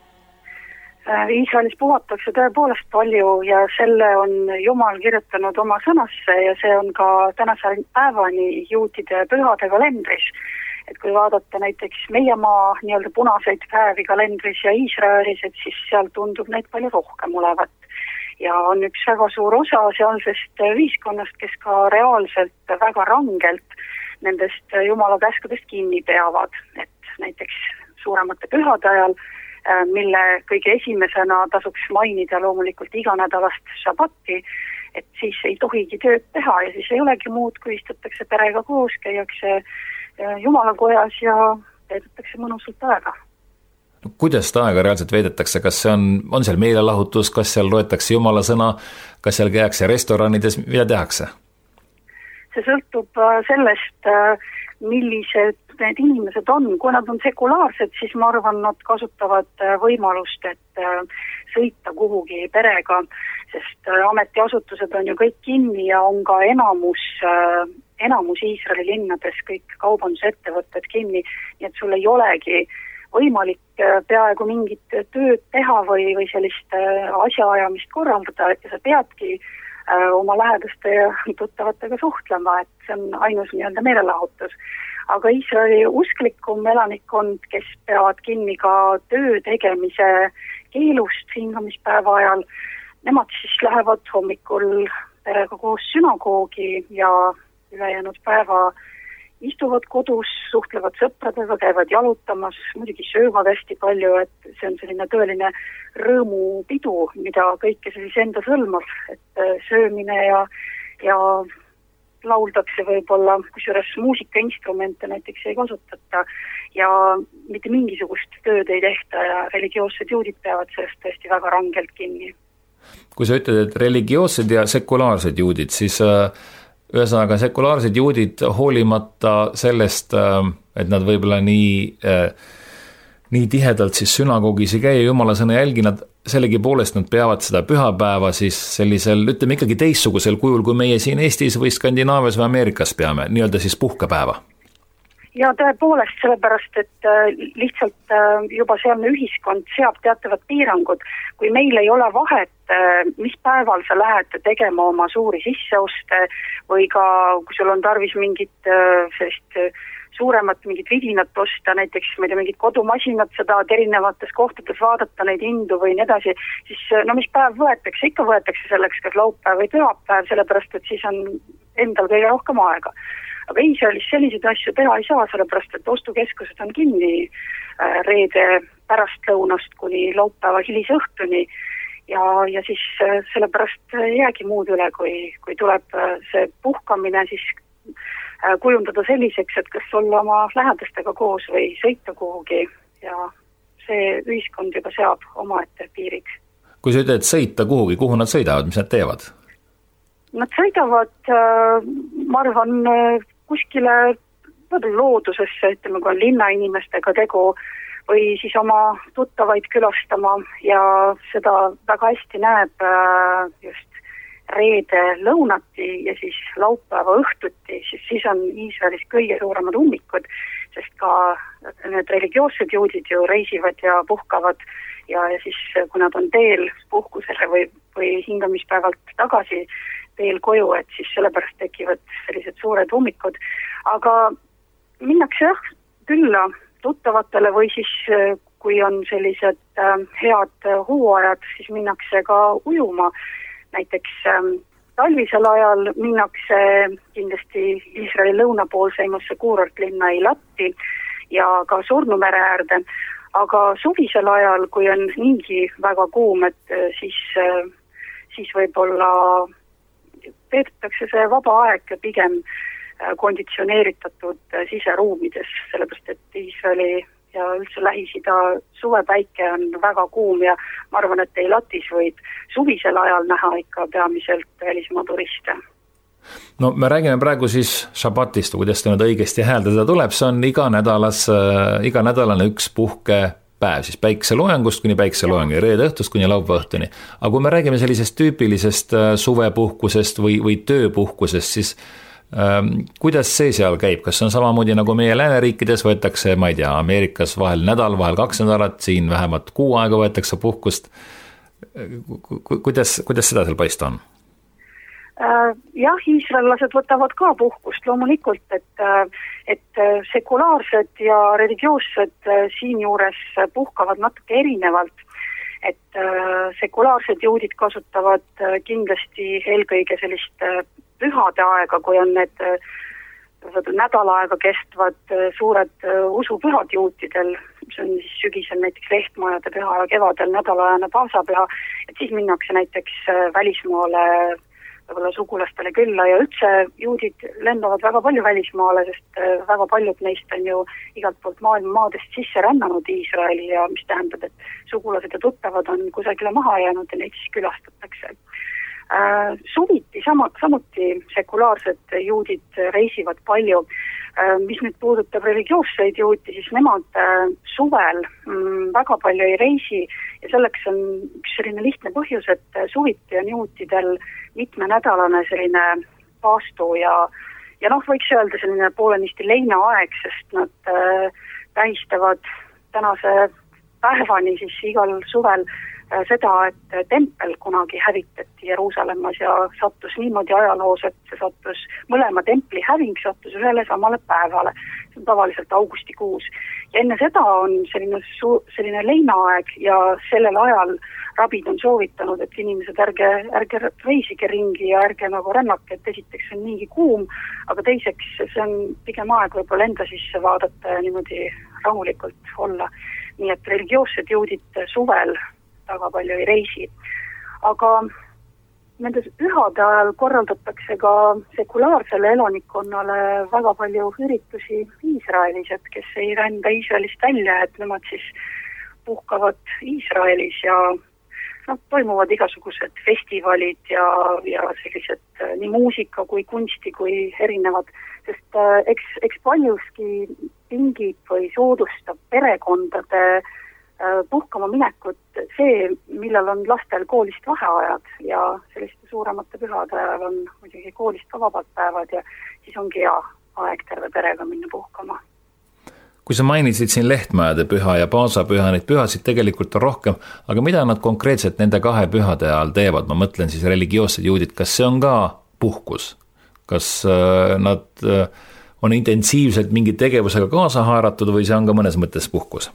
Iisraelis puhatakse tõepoolest palju ja selle on Jumal kirjutanud oma sõnasse ja see on ka tänase päevani juutide pühade kalendris. Et kui vaadata näiteks meie maa nii-öelda punaseid päevi kalendris ja Iisraelis, et siis seal tundub neid palju rohkem olevat. Ja on üks väga suur osa sealsest ühiskonnast, kes ka reaalselt väga rangelt nendest Jumala käskudest kinni peavad. Et näiteks suuremate pühade ajal, mille kõige esimesena tasuks mainida loomulikult iganädalast šabati, et siis ei tohigi tööd teha ja siis ei olegi muud, kui istutakse perega koos, käiakse Jumala kojas ja veedetakse mõnusalt aega. Kuidas ta aega reaalselt veedetakse? Kas see on, on seal meelelahutus, kas seal loetakse Jumala sõna, kas seal käiakse restoranides, mida tehakse? See sõltub sellest, millised need inimesed on. Kui nad on sekulaarsed, siis ma arvan, nad kasutavad võimalust, et sõita kuhugi perega, sest ametiasutused on ju kõik kinni ja on ka enamus, enamus Iisraeli linnades kõik kaubandusettevõtted kinni, nii et sul ei olegi võimalik peaaegu mingit tööd teha või, või sellist asjaajamist korraldada, et sa peadki oma lähedaste ja tuttavatega suhtlema, et see on ainus nii-öelda meelelahutus. Aga Iisraeli usklikum elanikkond, kes peavad kinni ka töö tegemise keelust hingamispäeva ajal, nemad siis lähevad hommikul perega koos sünagoogi ja ülejäänud päeva istuvad kodus, suhtlevad sõpradega, käivad jalutamas, muidugi söövad hästi palju, et see on selline tõeline rõõmupidu, mida kõike see siis enda sõlmab, et söömine ja, ja lauldakse võib-olla, kusjuures muusikainstrumente näiteks ei kasutata ja mitte mingisugust tööd ei tehta ja religioossed juudid peavad sellest tõesti väga rangelt kinni. Kui sa ütled, et religioossed ja sekulaarsed juudid, siis ühesõnaga sekulaarsed juudid hoolimata sellest, et nad võib-olla nii, nii tihedalt siis sünagoogis ei käi ja Jumala sõna jälgi, nad sellegi poolest nad peavad seda pühapäeva siis sellisel, ütleme ikkagi teistsugusel kujul, kui meie siin Eestis või Skandinaavias või Ameerikas peame, nii-öelda siis puhkepäeva. Ja tõepoolest, sellepärast, et lihtsalt juba sealne ühiskond seab teatavad piirangud. Kui meil ei ole vahet, mis päeval sa lähed tegema oma suuri sisseoste või ka, kui sul on tarvis mingit sellist suuremat mingit vidinat osta, näiteks ma ei tea, mingit kodumasinat, sa tahad erinevates kohtades vaadata neid hindu või nii edasi, siis no mis päev võetakse, ikka võetakse selleks, kas laupäev või pühapäev, sellepärast, et siis on endal kõige rohkem aega. Aga Iisraelis selliseid asju teha ei saa, sellepärast, et ostukeskused on kinni reede pärastlõunast kuni laupäeva hilisõhtuni ja, ja siis sellepärast ei jäägi muud üle, kui, kui tuleb see puhkamine siis kujundada selliseks, et kas olla oma lähedastega koos või sõita kuhugi ja see ühiskond juba seab omaette piirid. Kui sa ütled sõita kuhugi, kuhu nad sõidavad, mis nad teevad? Nad sõidavad, ma arvan, kuskile loodusesse, ütleme, kui on linnainimestega tegu või siis oma tuttavaid külastama ja seda väga hästi näeb just reede lõunati ja siis laupäeva õhtuti, siis, siis on Iisraelis kõige suuremad ummikud, sest ka need religioossed juudid ju reisivad ja puhkavad ja, ja siis kui nad on teel puhkusele või, või hingamispäevalt tagasi teel koju, et siis sellepärast tekivad sellised suured ummikud. Aga minnakse jah külla tuttavatele või siis kui on sellised head hooajad, siis minnakse ka ujuma. Näiteks talvisel ajal minnakse kindlasti Iisraeli lõunapoolseimasse kuurortlinna Eilati ja ka Surnumere äärde, aga suvisel ajal, kui on niigi väga kuum, et siis, siis võib-olla veedetakse see vaba aeg pigem konditsioneeritatud siseruumides, sellepärast et Iisraeli ja üldse Lähis-Ida suvepäike on väga kuum ja ma arvan, et Eilatis võib suvisel ajal näha ikka peamiselt välismaa turiste. No me räägime praegu siis šabatist, kuidas ta nüüd õigesti hääldada tuleb, see on iga nädalas, iga nädalane üks puhkepäev, siis päikseloojangust kuni päikseloojang ja reede õhtust kuni laupäeva õhtuni. Aga kui me räägime sellisest tüüpilisest suvepuhkusest või, või tööpuhkusest, siis ähm, kuidas see seal käib? Kas on samamoodi nagu meie lääneriikides võetakse, ma ei tea, Ameerikas vahel nädal, vahel kaks nädalat, siin vähemalt kuu aega võetakse puhkust. Kuidas, kuidas seda seal paista on? Jah, iisraellased võtavad ka puhkust loomulikult, et, et sekulaarsed ja religioossed siin juures puhkavad natuke erinevalt, et sekulaarsed juudid kasutavad kindlasti eelkõige sellist pühade aega, kui on need nädala aega kestvad suured usupühad juutidel, see on siis sügisel näiteks lehtmajade püha ja kevadel nädalaajane paasapüha, et siis minnakse näiteks välismaale võib-olla sugulastele külla ja üldse juudid lendavad väga palju välismaale, sest väga paljud neist on ju igalt poolt maailma maadest sisse rännanud Iisraeli ja mis tähendab, et sugulased ja tuttavad on kusagile maha jäänud ja neid siis külastatakse. Äh, suviti sama, samuti sekulaarsed juudid reisivad palju. Äh, mis nüüd puudutab religioosseid juuti, siis nemad äh, suvel mm, väga palju ei reisi ja selleks on üks selline lihtne põhjus, et suviti on juutidel mitmenädalane selline paastu ja, ja noh, võiks öelda selline poolenisti leinaaeg, sest nad äh, tähistavad tänase päevani siis igal suvel äh, seda, et tempel kunagi hävitati Jeruusalemmas ja sattus niimoodi ajaloos, et see sattus, mõlema templi häving sattus ühele samale päevale, see on tavaliselt augustikuus. Ja enne seda on selline, su, selline leinaaeg ja sellel ajal rabid on soovitanud, et inimesed ärge, ärge reisige ringi ja ärge nagu rännake, et esiteks on niigi kuum, aga teiseks see on pigem aeg võib-olla enda sisse vaadata ja niimoodi rahulikult olla. Nii et religioossed juudid suvel väga palju ei reisi. Aga nendes pühade ajal korraldatakse ka sekulaarsele elanikkonnale väga palju üritusi Iisraelis, et kes ei rända Iisraelist välja, et nemad siis puhkavad Iisraelis ja no, toimuvad igasugused festivalid ja, ja sellised nii muusika kui kunsti kui erinevad, sest äh, eks, eks paljuski tingib või soodustab perekondade äh, puhkama minekut see, millal on lastel koolist vaheajad ja selliste suuremate pühade ajal on muidugi koolist ka vabad päevad ja siis ongi hea aeg terve perega minna puhkama. Kui sa mainisid siin lehtmajade püha ja paasapüha, neid pühasid tegelikult on rohkem, aga mida nad konkreetselt nende kahe pühade ajal teevad? Ma mõtlen siis religioossed juudid, kas see on ka puhkus? Kas nad on intensiivselt mingi tegevusega kaasa haaratud või see on ka mõnes mõttes puhkus?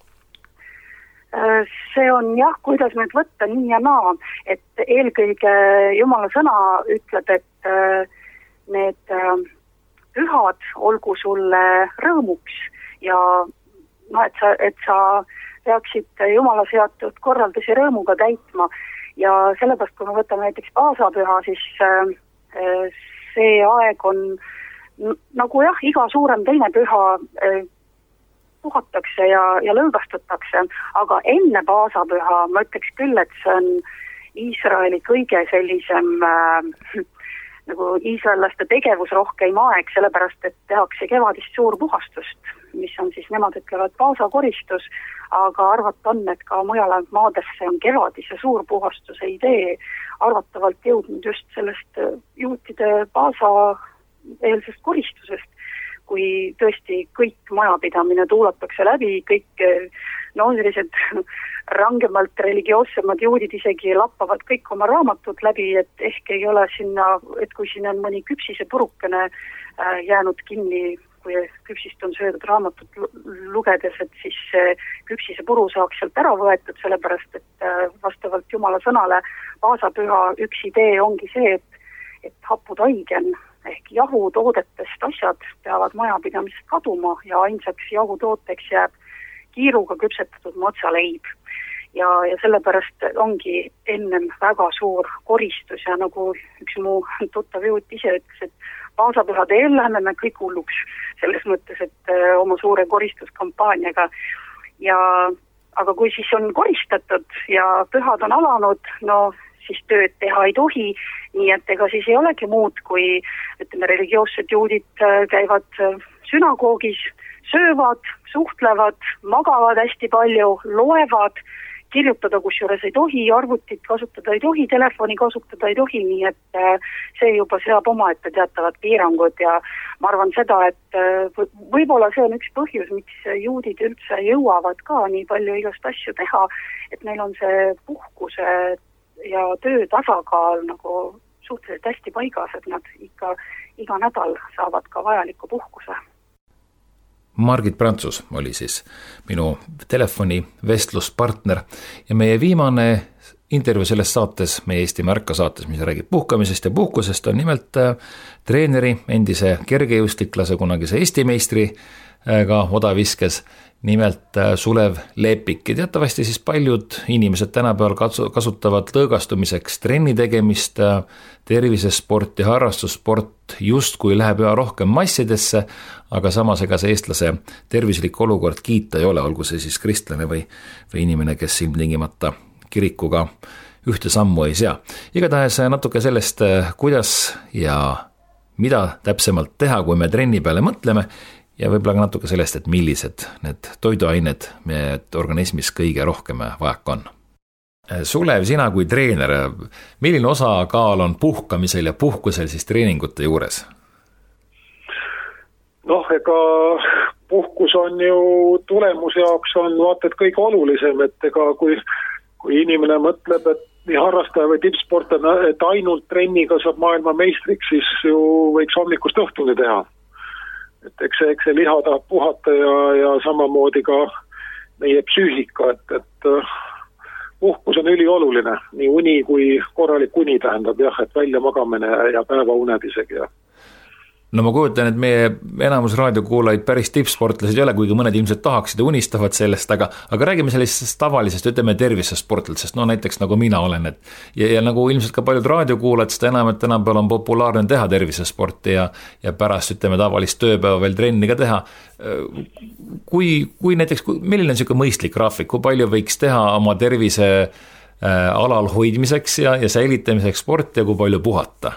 See on jah, kuidas nüüd võtta nii ja naa, et eelkõige Jumala sõna ütleb, et need pühad olgu sulle rõõmuks ja no, et sa, et sa peaksid Jumala seatud korraldusi rõõmuga täitma ja sellepärast, kui me võtame näiteks paasapüha, siis äh, see aeg on nagu jah, iga suurem teine püha äh, puhatakse ja, ja lõõgastatakse, aga enne paasapüha ma ütleks küll, et see on Iisraeli kõige sellisem äh, nagu iisraellaste tegevusrohkeim aeg, sellepärast, et tehakse kevadist suur puhastust, mis on siis, nemad ütlevad paasakoristus, aga arvata on, et ka mujale maadesse on kevadise suur puhastuse idee arvatavalt jõudnud just sellest juutide paasa eelsest koristusest, kui tõesti kõik majapidamine tuulatakse läbi, kõik no sellised rangemalt religioossemad juudid isegi lappavad kõik oma raamatud läbi, et ehk ei ole sinna, et kui siin on mõni küpsise purukene jäänud kinni, kui küpsist on söödud raamatut lugedes, et siis küpsise puru saaks sealt ära võetud, sellepärast et vastavalt Jumala sõnale paasapüha üks idee ongi see, et, et haputaigen ehk jahutoodetest asjad peavad majapidamisest kaduma ja ainsaks jahutooteks jääb kiiruga küpsetatud matsaleib. Ja, ja sellepärast ongi ennem väga suur koristus ja nagu üks mu tuttav juut ise ütles, et Vaasapühade eel läheme me kõik hulluks selles mõttes, et oma suure koristuskampaaniaga ja aga kui siis on koristatud ja pühad on alanud, no siis tööd teha ei tohi, nii et ega siis ei olegi muud, kui ütleme, religioossed juudid käivad sünagoogis, söövad, suhtlevad, magavad hästi palju, loevad, kirjutada kusjuures ei tohi, arvutit kasutada ei tohi, telefoni kasutada ei tohi, nii et see juba seab omaette teatavad piirangud ja ma arvan seda, et võib-olla see on üks põhjus, miks juudid üldse jõuavad ka nii palju igast asju teha, et neil on see puhkuse ja töö tasakaal nagu suhteliselt hästi paigas, et nad ikka iga nädal saavad ka vajaliku puhkuse. Margit Prantsus oli siis minu telefoni vestluspartner ja meie viimane intervjuu selles saates, meie Eesti Märka saates, mis räägib puhkamisest ja puhkusest, on nimelt treeneri, endise kergejõustiklase, kunagise Eesti meistriga odaviskes, nimelt Sulev Lepik ja teatavasti siis paljud inimesed tänapäeval kasutavad lõõgastumiseks trenni tegemist, tervisesporti, harrastussport justkui läheb üha rohkem massidesse, aga samas ega see eestlase tervislik olukord kiita ei ole, olgu see siis kristlane või, või inimene, kes ilmtingimata kirikuga ühte sammu ei sea. Igatahes natuke sellest, kuidas ja mida täpsemalt teha, kui me trenni peale mõtleme ja võib-olla ka natuke sellest, et millised need toiduained meie organismis kõige rohkem vajaka on. Sulev, sina kui treener, milline osakaal on puhkamisel ja puhkusel siis treeningute juures? Noh, ega puhkus on ju tulemuse jaoks on vaata, et kõige olulisem, et ega kui, kui inimene mõtleb, et nii harrastaja või tippsportlane, et ainult trenniga saab maailma meistriks, siis ju võiks hommikust õhtuni teha. Et eks see, eks see liha tahab puhata ja, ja samamoodi ka meie psüühika, et, et puhkus on ülioluline, nii uni kui korralik uni tähendab jah, et välja magamine ja päevauned isegi ja no ma kujutan, et meie enamus raadiokuulajaid päris tippsportlased ei ole, kuigi mõned ilmselt tahaksid ja unistavad sellest, aga, aga räägime sellisest tavalisest, ütleme tervisesportlasest, no näiteks nagu mina olen, et ja, ja nagu ilmselt ka paljud raadiokuulajad, seda enam, et tänapäeval on populaarne teha tervisesporti ja, ja pärast, ütleme, tavalist tööpäeva veel trenni ka teha. Kui, kui näiteks, milline on selline mõistlik graafik, kui palju võiks teha oma tervise alal hoidmiseks ja, ja säilitamiseks sporti ja kui palju puhata?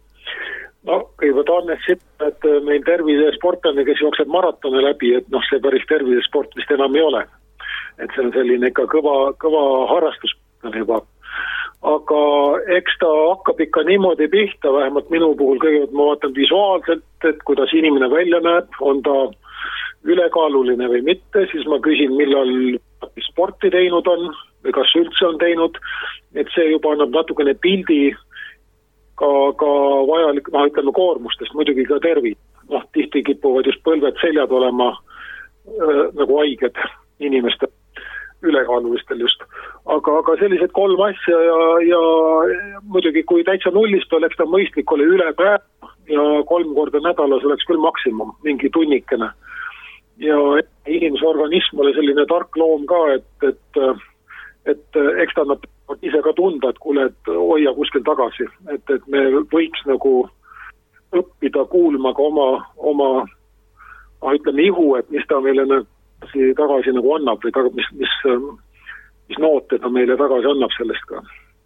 No, kõigepealt on siit, et meil tervisesportlane, kes jookseb maratone läbi, et noh, see päris tervisesport vist enam ei ole. Et see on selline ikka kõva, kõva harrastus juba. Aga eks ta hakkab ikka niimoodi pihta, vähemalt minu puhul kõigepealt ma vaatan visuaalselt, et kuidas inimene välja näeb, on ta ülekaaluline või mitte, siis ma küsin, millal sporti teinud on või kas üldse on teinud, et see juba annab natukene pildi ka, ka vajalik, noh, ütleme koormustest, muidugi ka tervis. Noh, tihti kipuvad just põlved seljad olema äh, nagu haiged inimeste ülekaalulistel just. Aga, aga sellised kolm asja ja, ja muidugi kui täitsa nullist oleks ta mõistlik oli üle päev ja kolm korda nädalas oleks küll maksimum, mingi tunnikene. Ja inimese organism oli selline tark loom ka, et, et, et eks ta annab ise ka tunda, et kuule, et hoia kuskil tagasi, et, et me võiks nagu õppida kuulma ka oma, oma ah, ütleme ihu, et mis ta meile tagasi, tagasi nagu annab või taga, mis, mis, mis noote ta meile tagasi annab sellest ka.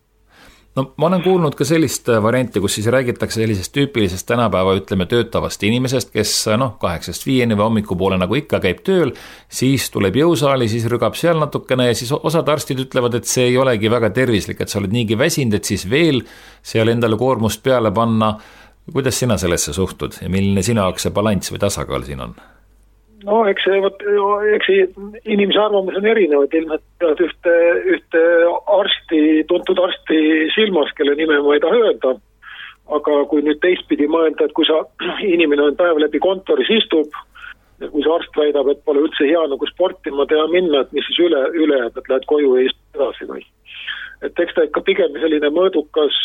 No ma olen kuulnud ka sellist varianti, kus siis räägitakse sellisest tüüpilisest tänapäeva, ütleme, töötavast inimesest, kes noh, kaheksast viieni või hommikupoole nagu ikka käib tööl, siis tuleb jõusaali, siis rügab seal natukene ja siis osad arstid ütlevad, et see ei olegi väga tervislik, et sa oled niigi väsinud, et siis veel seal endale koormust peale panna. Kuidas sina sellesse suhtud ja milline sinu jaoks see balanss või tasakaal siin on? No eks see, eks see inimese arvamus on erinevad, ilmselt ühte, ühte arsti, tuntud arsti silmas, kelle nime ma ei taha öelda, aga kui nüüd teistpidi mõelda, et kui sa inimene on päev läbi kontoris istub, ja kui see arst väidab, et pole üldse hea nagu sportima teha minna, et mis siis üle, üle et lähed koju ja istu edasi või. Et eks ta ikka pigem selline mõõdukas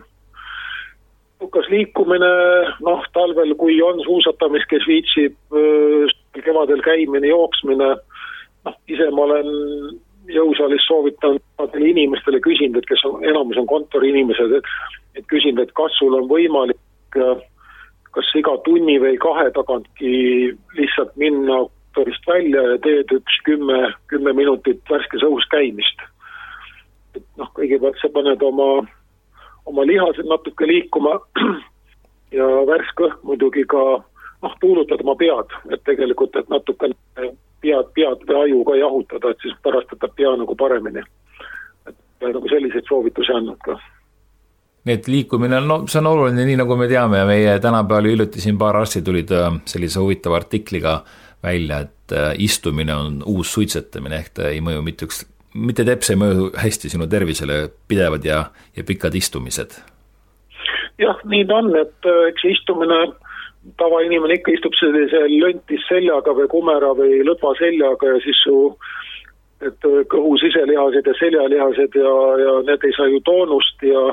mõõdukas liikumine, noh, talvel kui on suusatamist, kes viitsib kevadel käimine, jooksmine, noh, ise ma olen jõusaalis soovitanud inimestele küsinud, et kes on, enamus on kontori inimesed, et, et küsinud, et kas sul on võimalik kas iga tunni või kahe tagantki lihtsalt minna autorist välja ja teed üks kümme, kümme minutit värskes õhus käimist. Et noh, kõigepealt sa paned oma, oma lihased natuke liikuma ja värske õhk muidugi ka noh, tuulutad oma pead, et tegelikult, et natuke pead, pead või aju ka jahutada, et siis pärast võtab pea nagu paremini. Et nagu selliseid soovitusi andnud ka. Nii et liikumine, no see on oluline, nii nagu me teame, meie tänapäeval hiljuti siin paar arsti tulid sellise huvitava artikliga välja, et istumine on uus suitsetamine, ehk ta ei mõju mitte üks, mitte teeb see mõju hästi sinu tervisele pidevad ja, ja pikad istumised. Jah, nii ta on, et eks istumine, tavainimene ikka istub sellise löntis seljaga või kumera või lõtva seljaga ja siis su et kõhu siselihased ja seljalihased ja, ja need ei saa ju toonust ja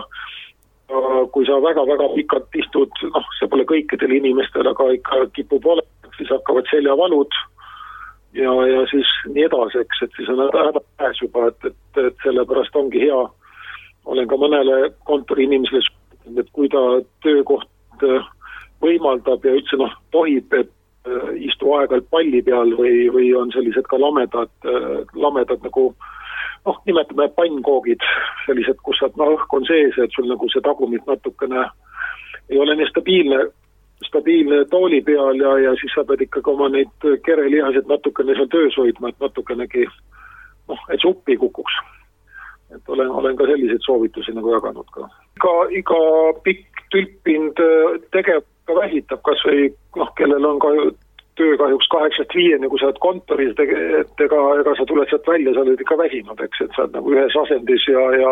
kui sa väga-väga pikalt istud, noh, see pole kõikidel inimestel, aga ikka kipub olema, siis hakkavad seljavalud ja, ja siis nii edaseks, et siis on häda pääs juba, et, et, et sellepärast ongi hea. Olen ka mõnele kontori inimesele, et kui ta töökoht võimaldab ja üldse noh, tohib, et istu aeg-ajalt palli peal või, või on sellised ka lamedad, lamedad nagu noh, nimetame pannkoogid, sellised, kus saad noh, õhk on sees, et sul nagu see tagumit natukene ei ole nii stabiilne, stabiilne tooli peal ja, ja siis sa pead ikkagi oma neid kerelihased natukene seal töös hoidma, et natukenegi noh, et suppi kukuks. Et olen, olen ka selliseid soovitusi nagu jaganud ka. Iga, iga pikk tülpind tegev ka väsitab, kas või noh, kellel on ka töö kahjuks kaheksast viieni, kui sa oled kontoris, et ega, ega sa tuled sealt välja, sa oled ikka väsinud, eks, et sa oled nagu ühes asendis ja, ja,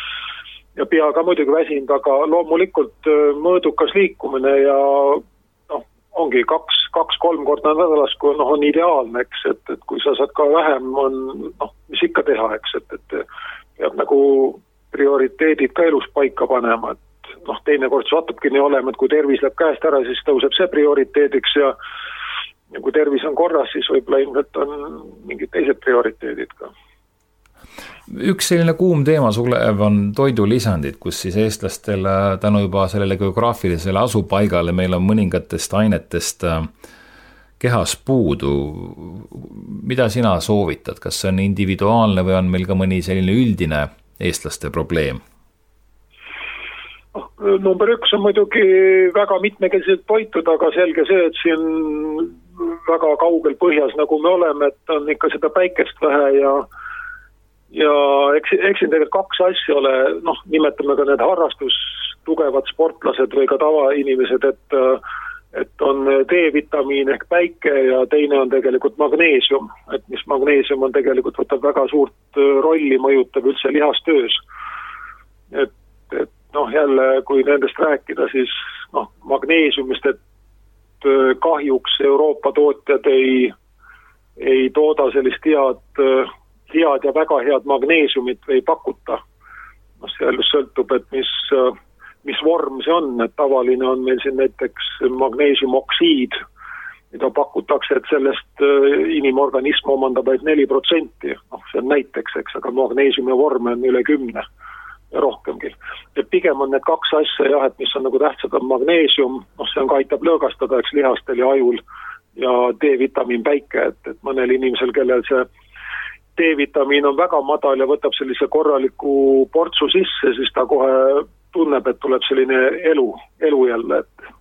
ja pea ka muidugi väsinud, aga loomulikult mõõdukas liikumine ja noh, ongi kaks, kaks, kolm korda nädalas, kui noh, on ideaalne, eks, et, et kui sa saad ka vähem, on noh, mis ikka teha, eks, et, et peab nagu prioriteedid ka elus paika panema, et noh, teine kord satubki nii olema, et kui tervis läheb käest ära, siis tõuseb see prioriteediks ja ja kui tervis on korras, siis võib-olla ilmselt on mingid teised prioriteedid ka. Üks selline kuum teema sulev on toidulisandid, kus siis eestlastel tänu juba sellele geograafilisele asupaigale meil on mõningatest ainetest kehas puudu. Mida sina soovitad? Kas see on individuaalne või on meil ka mõni selline üldine eestlaste probleem? Number üks on muidugi väga mitmekesiselt toitud, aga selge see, et siin väga kaugel põhjas, nagu me oleme, et on ikka seda päikest vähe ja ja eks, eks siin tegelikult kaks asja ole, noh, nimetame ka need harrastus tugevad sportlased või ka tavainimesed, et, et on D-vitamiin ehk päike ja teine on tegelikult magneesium, et mis magneesium on tegelikult võtab väga suurt rolli, mõjutab üldse lihastöös. Et, et noh, jälle, kui nendest rääkida, siis noh, magneesiumist, et kahjuks Euroopa tootjad ei, ei tooda sellist head, head ja väga head magneesiumit või pakuta. No, see just sõltub, et mis, mis vorm see on, et tavaline on meil siin näiteks magneesiumoksiid, mida pakutakse, et sellest inimorganism omandab ainult neli protsenti. noh, see on näiteks, eks, aga magneesiumi vorme on üle kümne. Ja rohkemgi. Et pigem on need kaks asja, jah, et mis on nagu tähtsad on magneesium, noh, see on ka aitab lõõgastada, eks, lihastel ja ajul ja D-vitamiin päike, et, et mõnel inimesel, kellel see D-vitamiin on väga madal ja võtab sellise korraliku portsu sisse, siis ta kohe tunneb, et tuleb selline elu, elu jälle, et,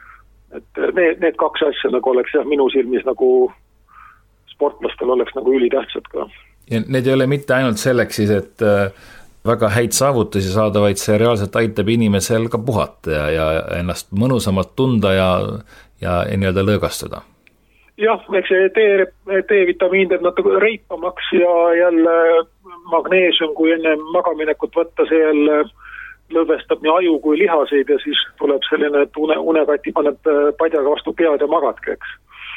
et need, need kaks asja nagu oleks jah, minu silmis nagu sportlastel oleks nagu ülitähtsad ka. Ja need ei ole mitte ainult selleks siis, et väga häid saavutusi saada, vaid see reaalselt aitab inimesel ka puhata ja, ja ennast mõnusamalt tunda ja, ja nii-öelda lõõgastada. Jah, eks see D-vitamiin teeb natuke reipamaks ja jälle magneesium, kui enne magaminekut võtta, see jälle lõvestab nii aju kui lihaseid ja siis tuleb selline, et une, unekati paneb padjaga vastu pead ja magadki, eks.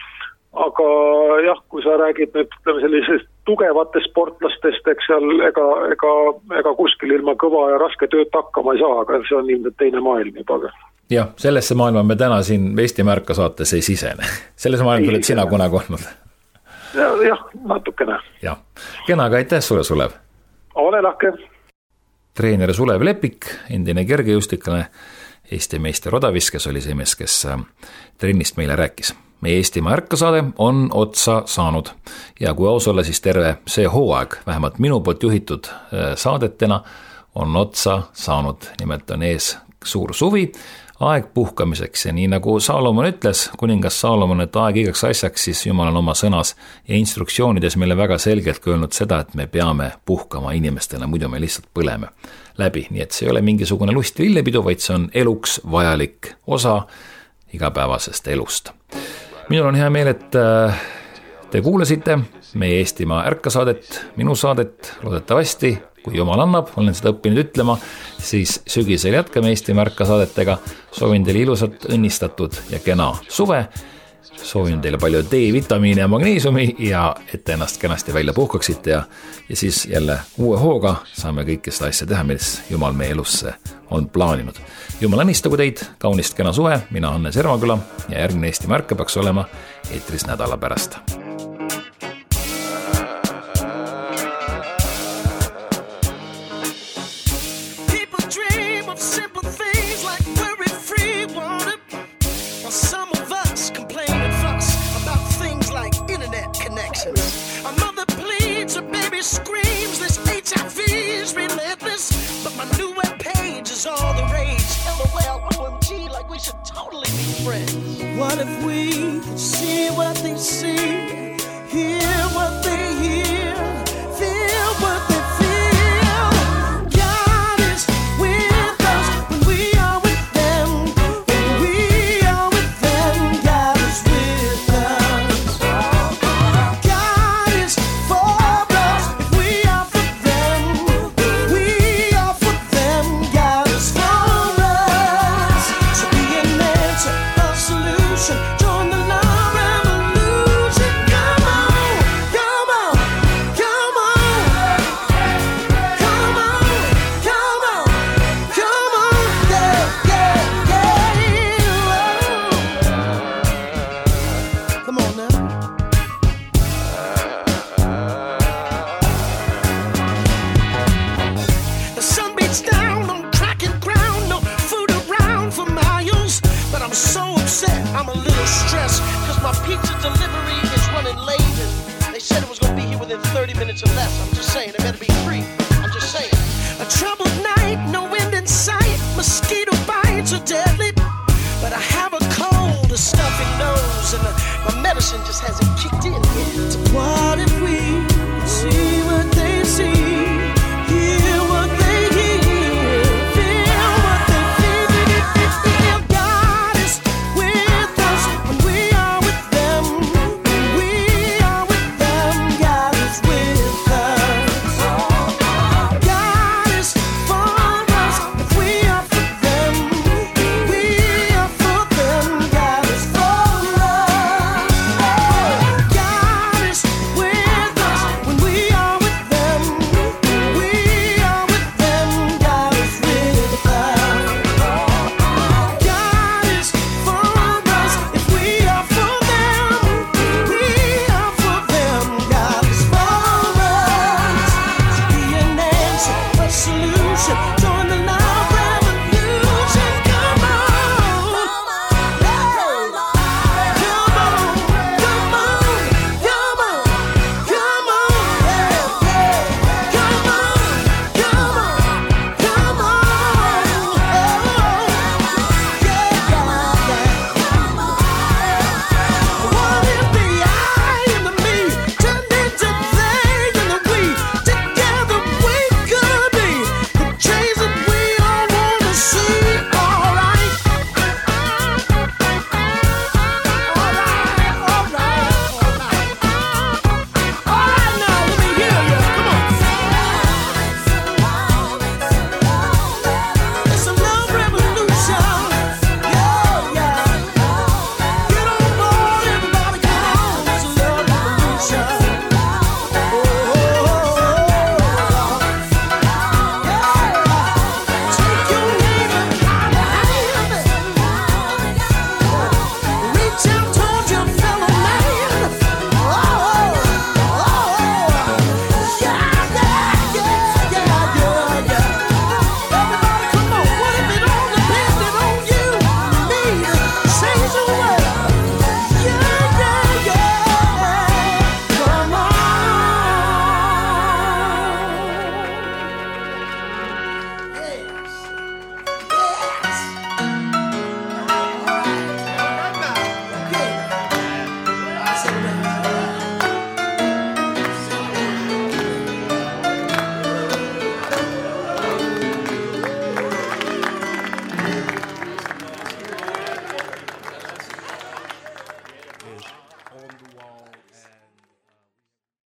Aga jah, kui sa räägid nüüd sellisest tugevatest sportlastest, eks seal ega, ega, ega kuskil ilma kõva ja raske tööd hakkama ei saa, aga see on ilmselt teine maailm juba. Jah, sellesse maailma me täna siin Eesti Märka saates ei sisene. Selles maailm oled sina kunagi olnud. Ja, jah, natukene. Jah, kenaga aitäh sulle, Sulev. Ole lahke. Treener Sulev Lepik, endine kergejõustiklane Eesti meister odaviskes oli see mees, kes trennist meile rääkis. Meie Eestimaa ärkasaade on otsa saanud ja kui aus olla, siis terve see hooaeg, vähemalt minu poolt juhitud saadetena, on otsa saanud. Nimelt on ees suur suvi, aeg puhkamiseks ja nii nagu Saalomon ütles, kuningas Saalomon, et aeg igaks asjaks, siis Jumal on oma sõnas ja instruktsioonides meile väga selgelt öelnud seda, et me peame puhkama inimestena, muidu me lihtsalt põleme läbi. Nii et see ei ole mingisugune lust lillepidu, vaid see on eluks vajalik osa igapäevasest elust. Minul on hea meel, et te kuulasite meie Eestimaa ärkasaadet, minu saadet, loodetavasti, kui Jumal annab, olen seda õppinud ütlema, siis sügisel jätkame Eestimaa ärkasaadetega. Soovin teile ilusat, õnnistatud ja kena suve. Soovin teile palju D-vitamiini ja magneesiumi ja et ennast kenasti välja puhkaksite ja, ja siis jälle uue hooga saame kõike seda asja teha, mis Jumal meie elusse on plaaninud. Jumal õnnistagu teid, kaunist kena suve, mina Hannes Ermaküla ja järgmine Eestimaa ärka peaks olema eetris nädala pärast. What if we could see what they see, hear what they hear, feel what they feel? God is with us when we are with them. When we are with them, God is with us. God is for us if we are for them. If we are for them, God is for us. So be an answer, a solution. Join the love revolution. Come on, come on, come on, come on, come on, come on, yeah, yeah, yeah. Come on now. The sun beats down on cracking ground, no food around for miles, but I'm so upset, I'm a little stressed, cause my pizza delivery is running late, and they said it was gonna be here within thirty minutes or less. I'm just saying, it better be free.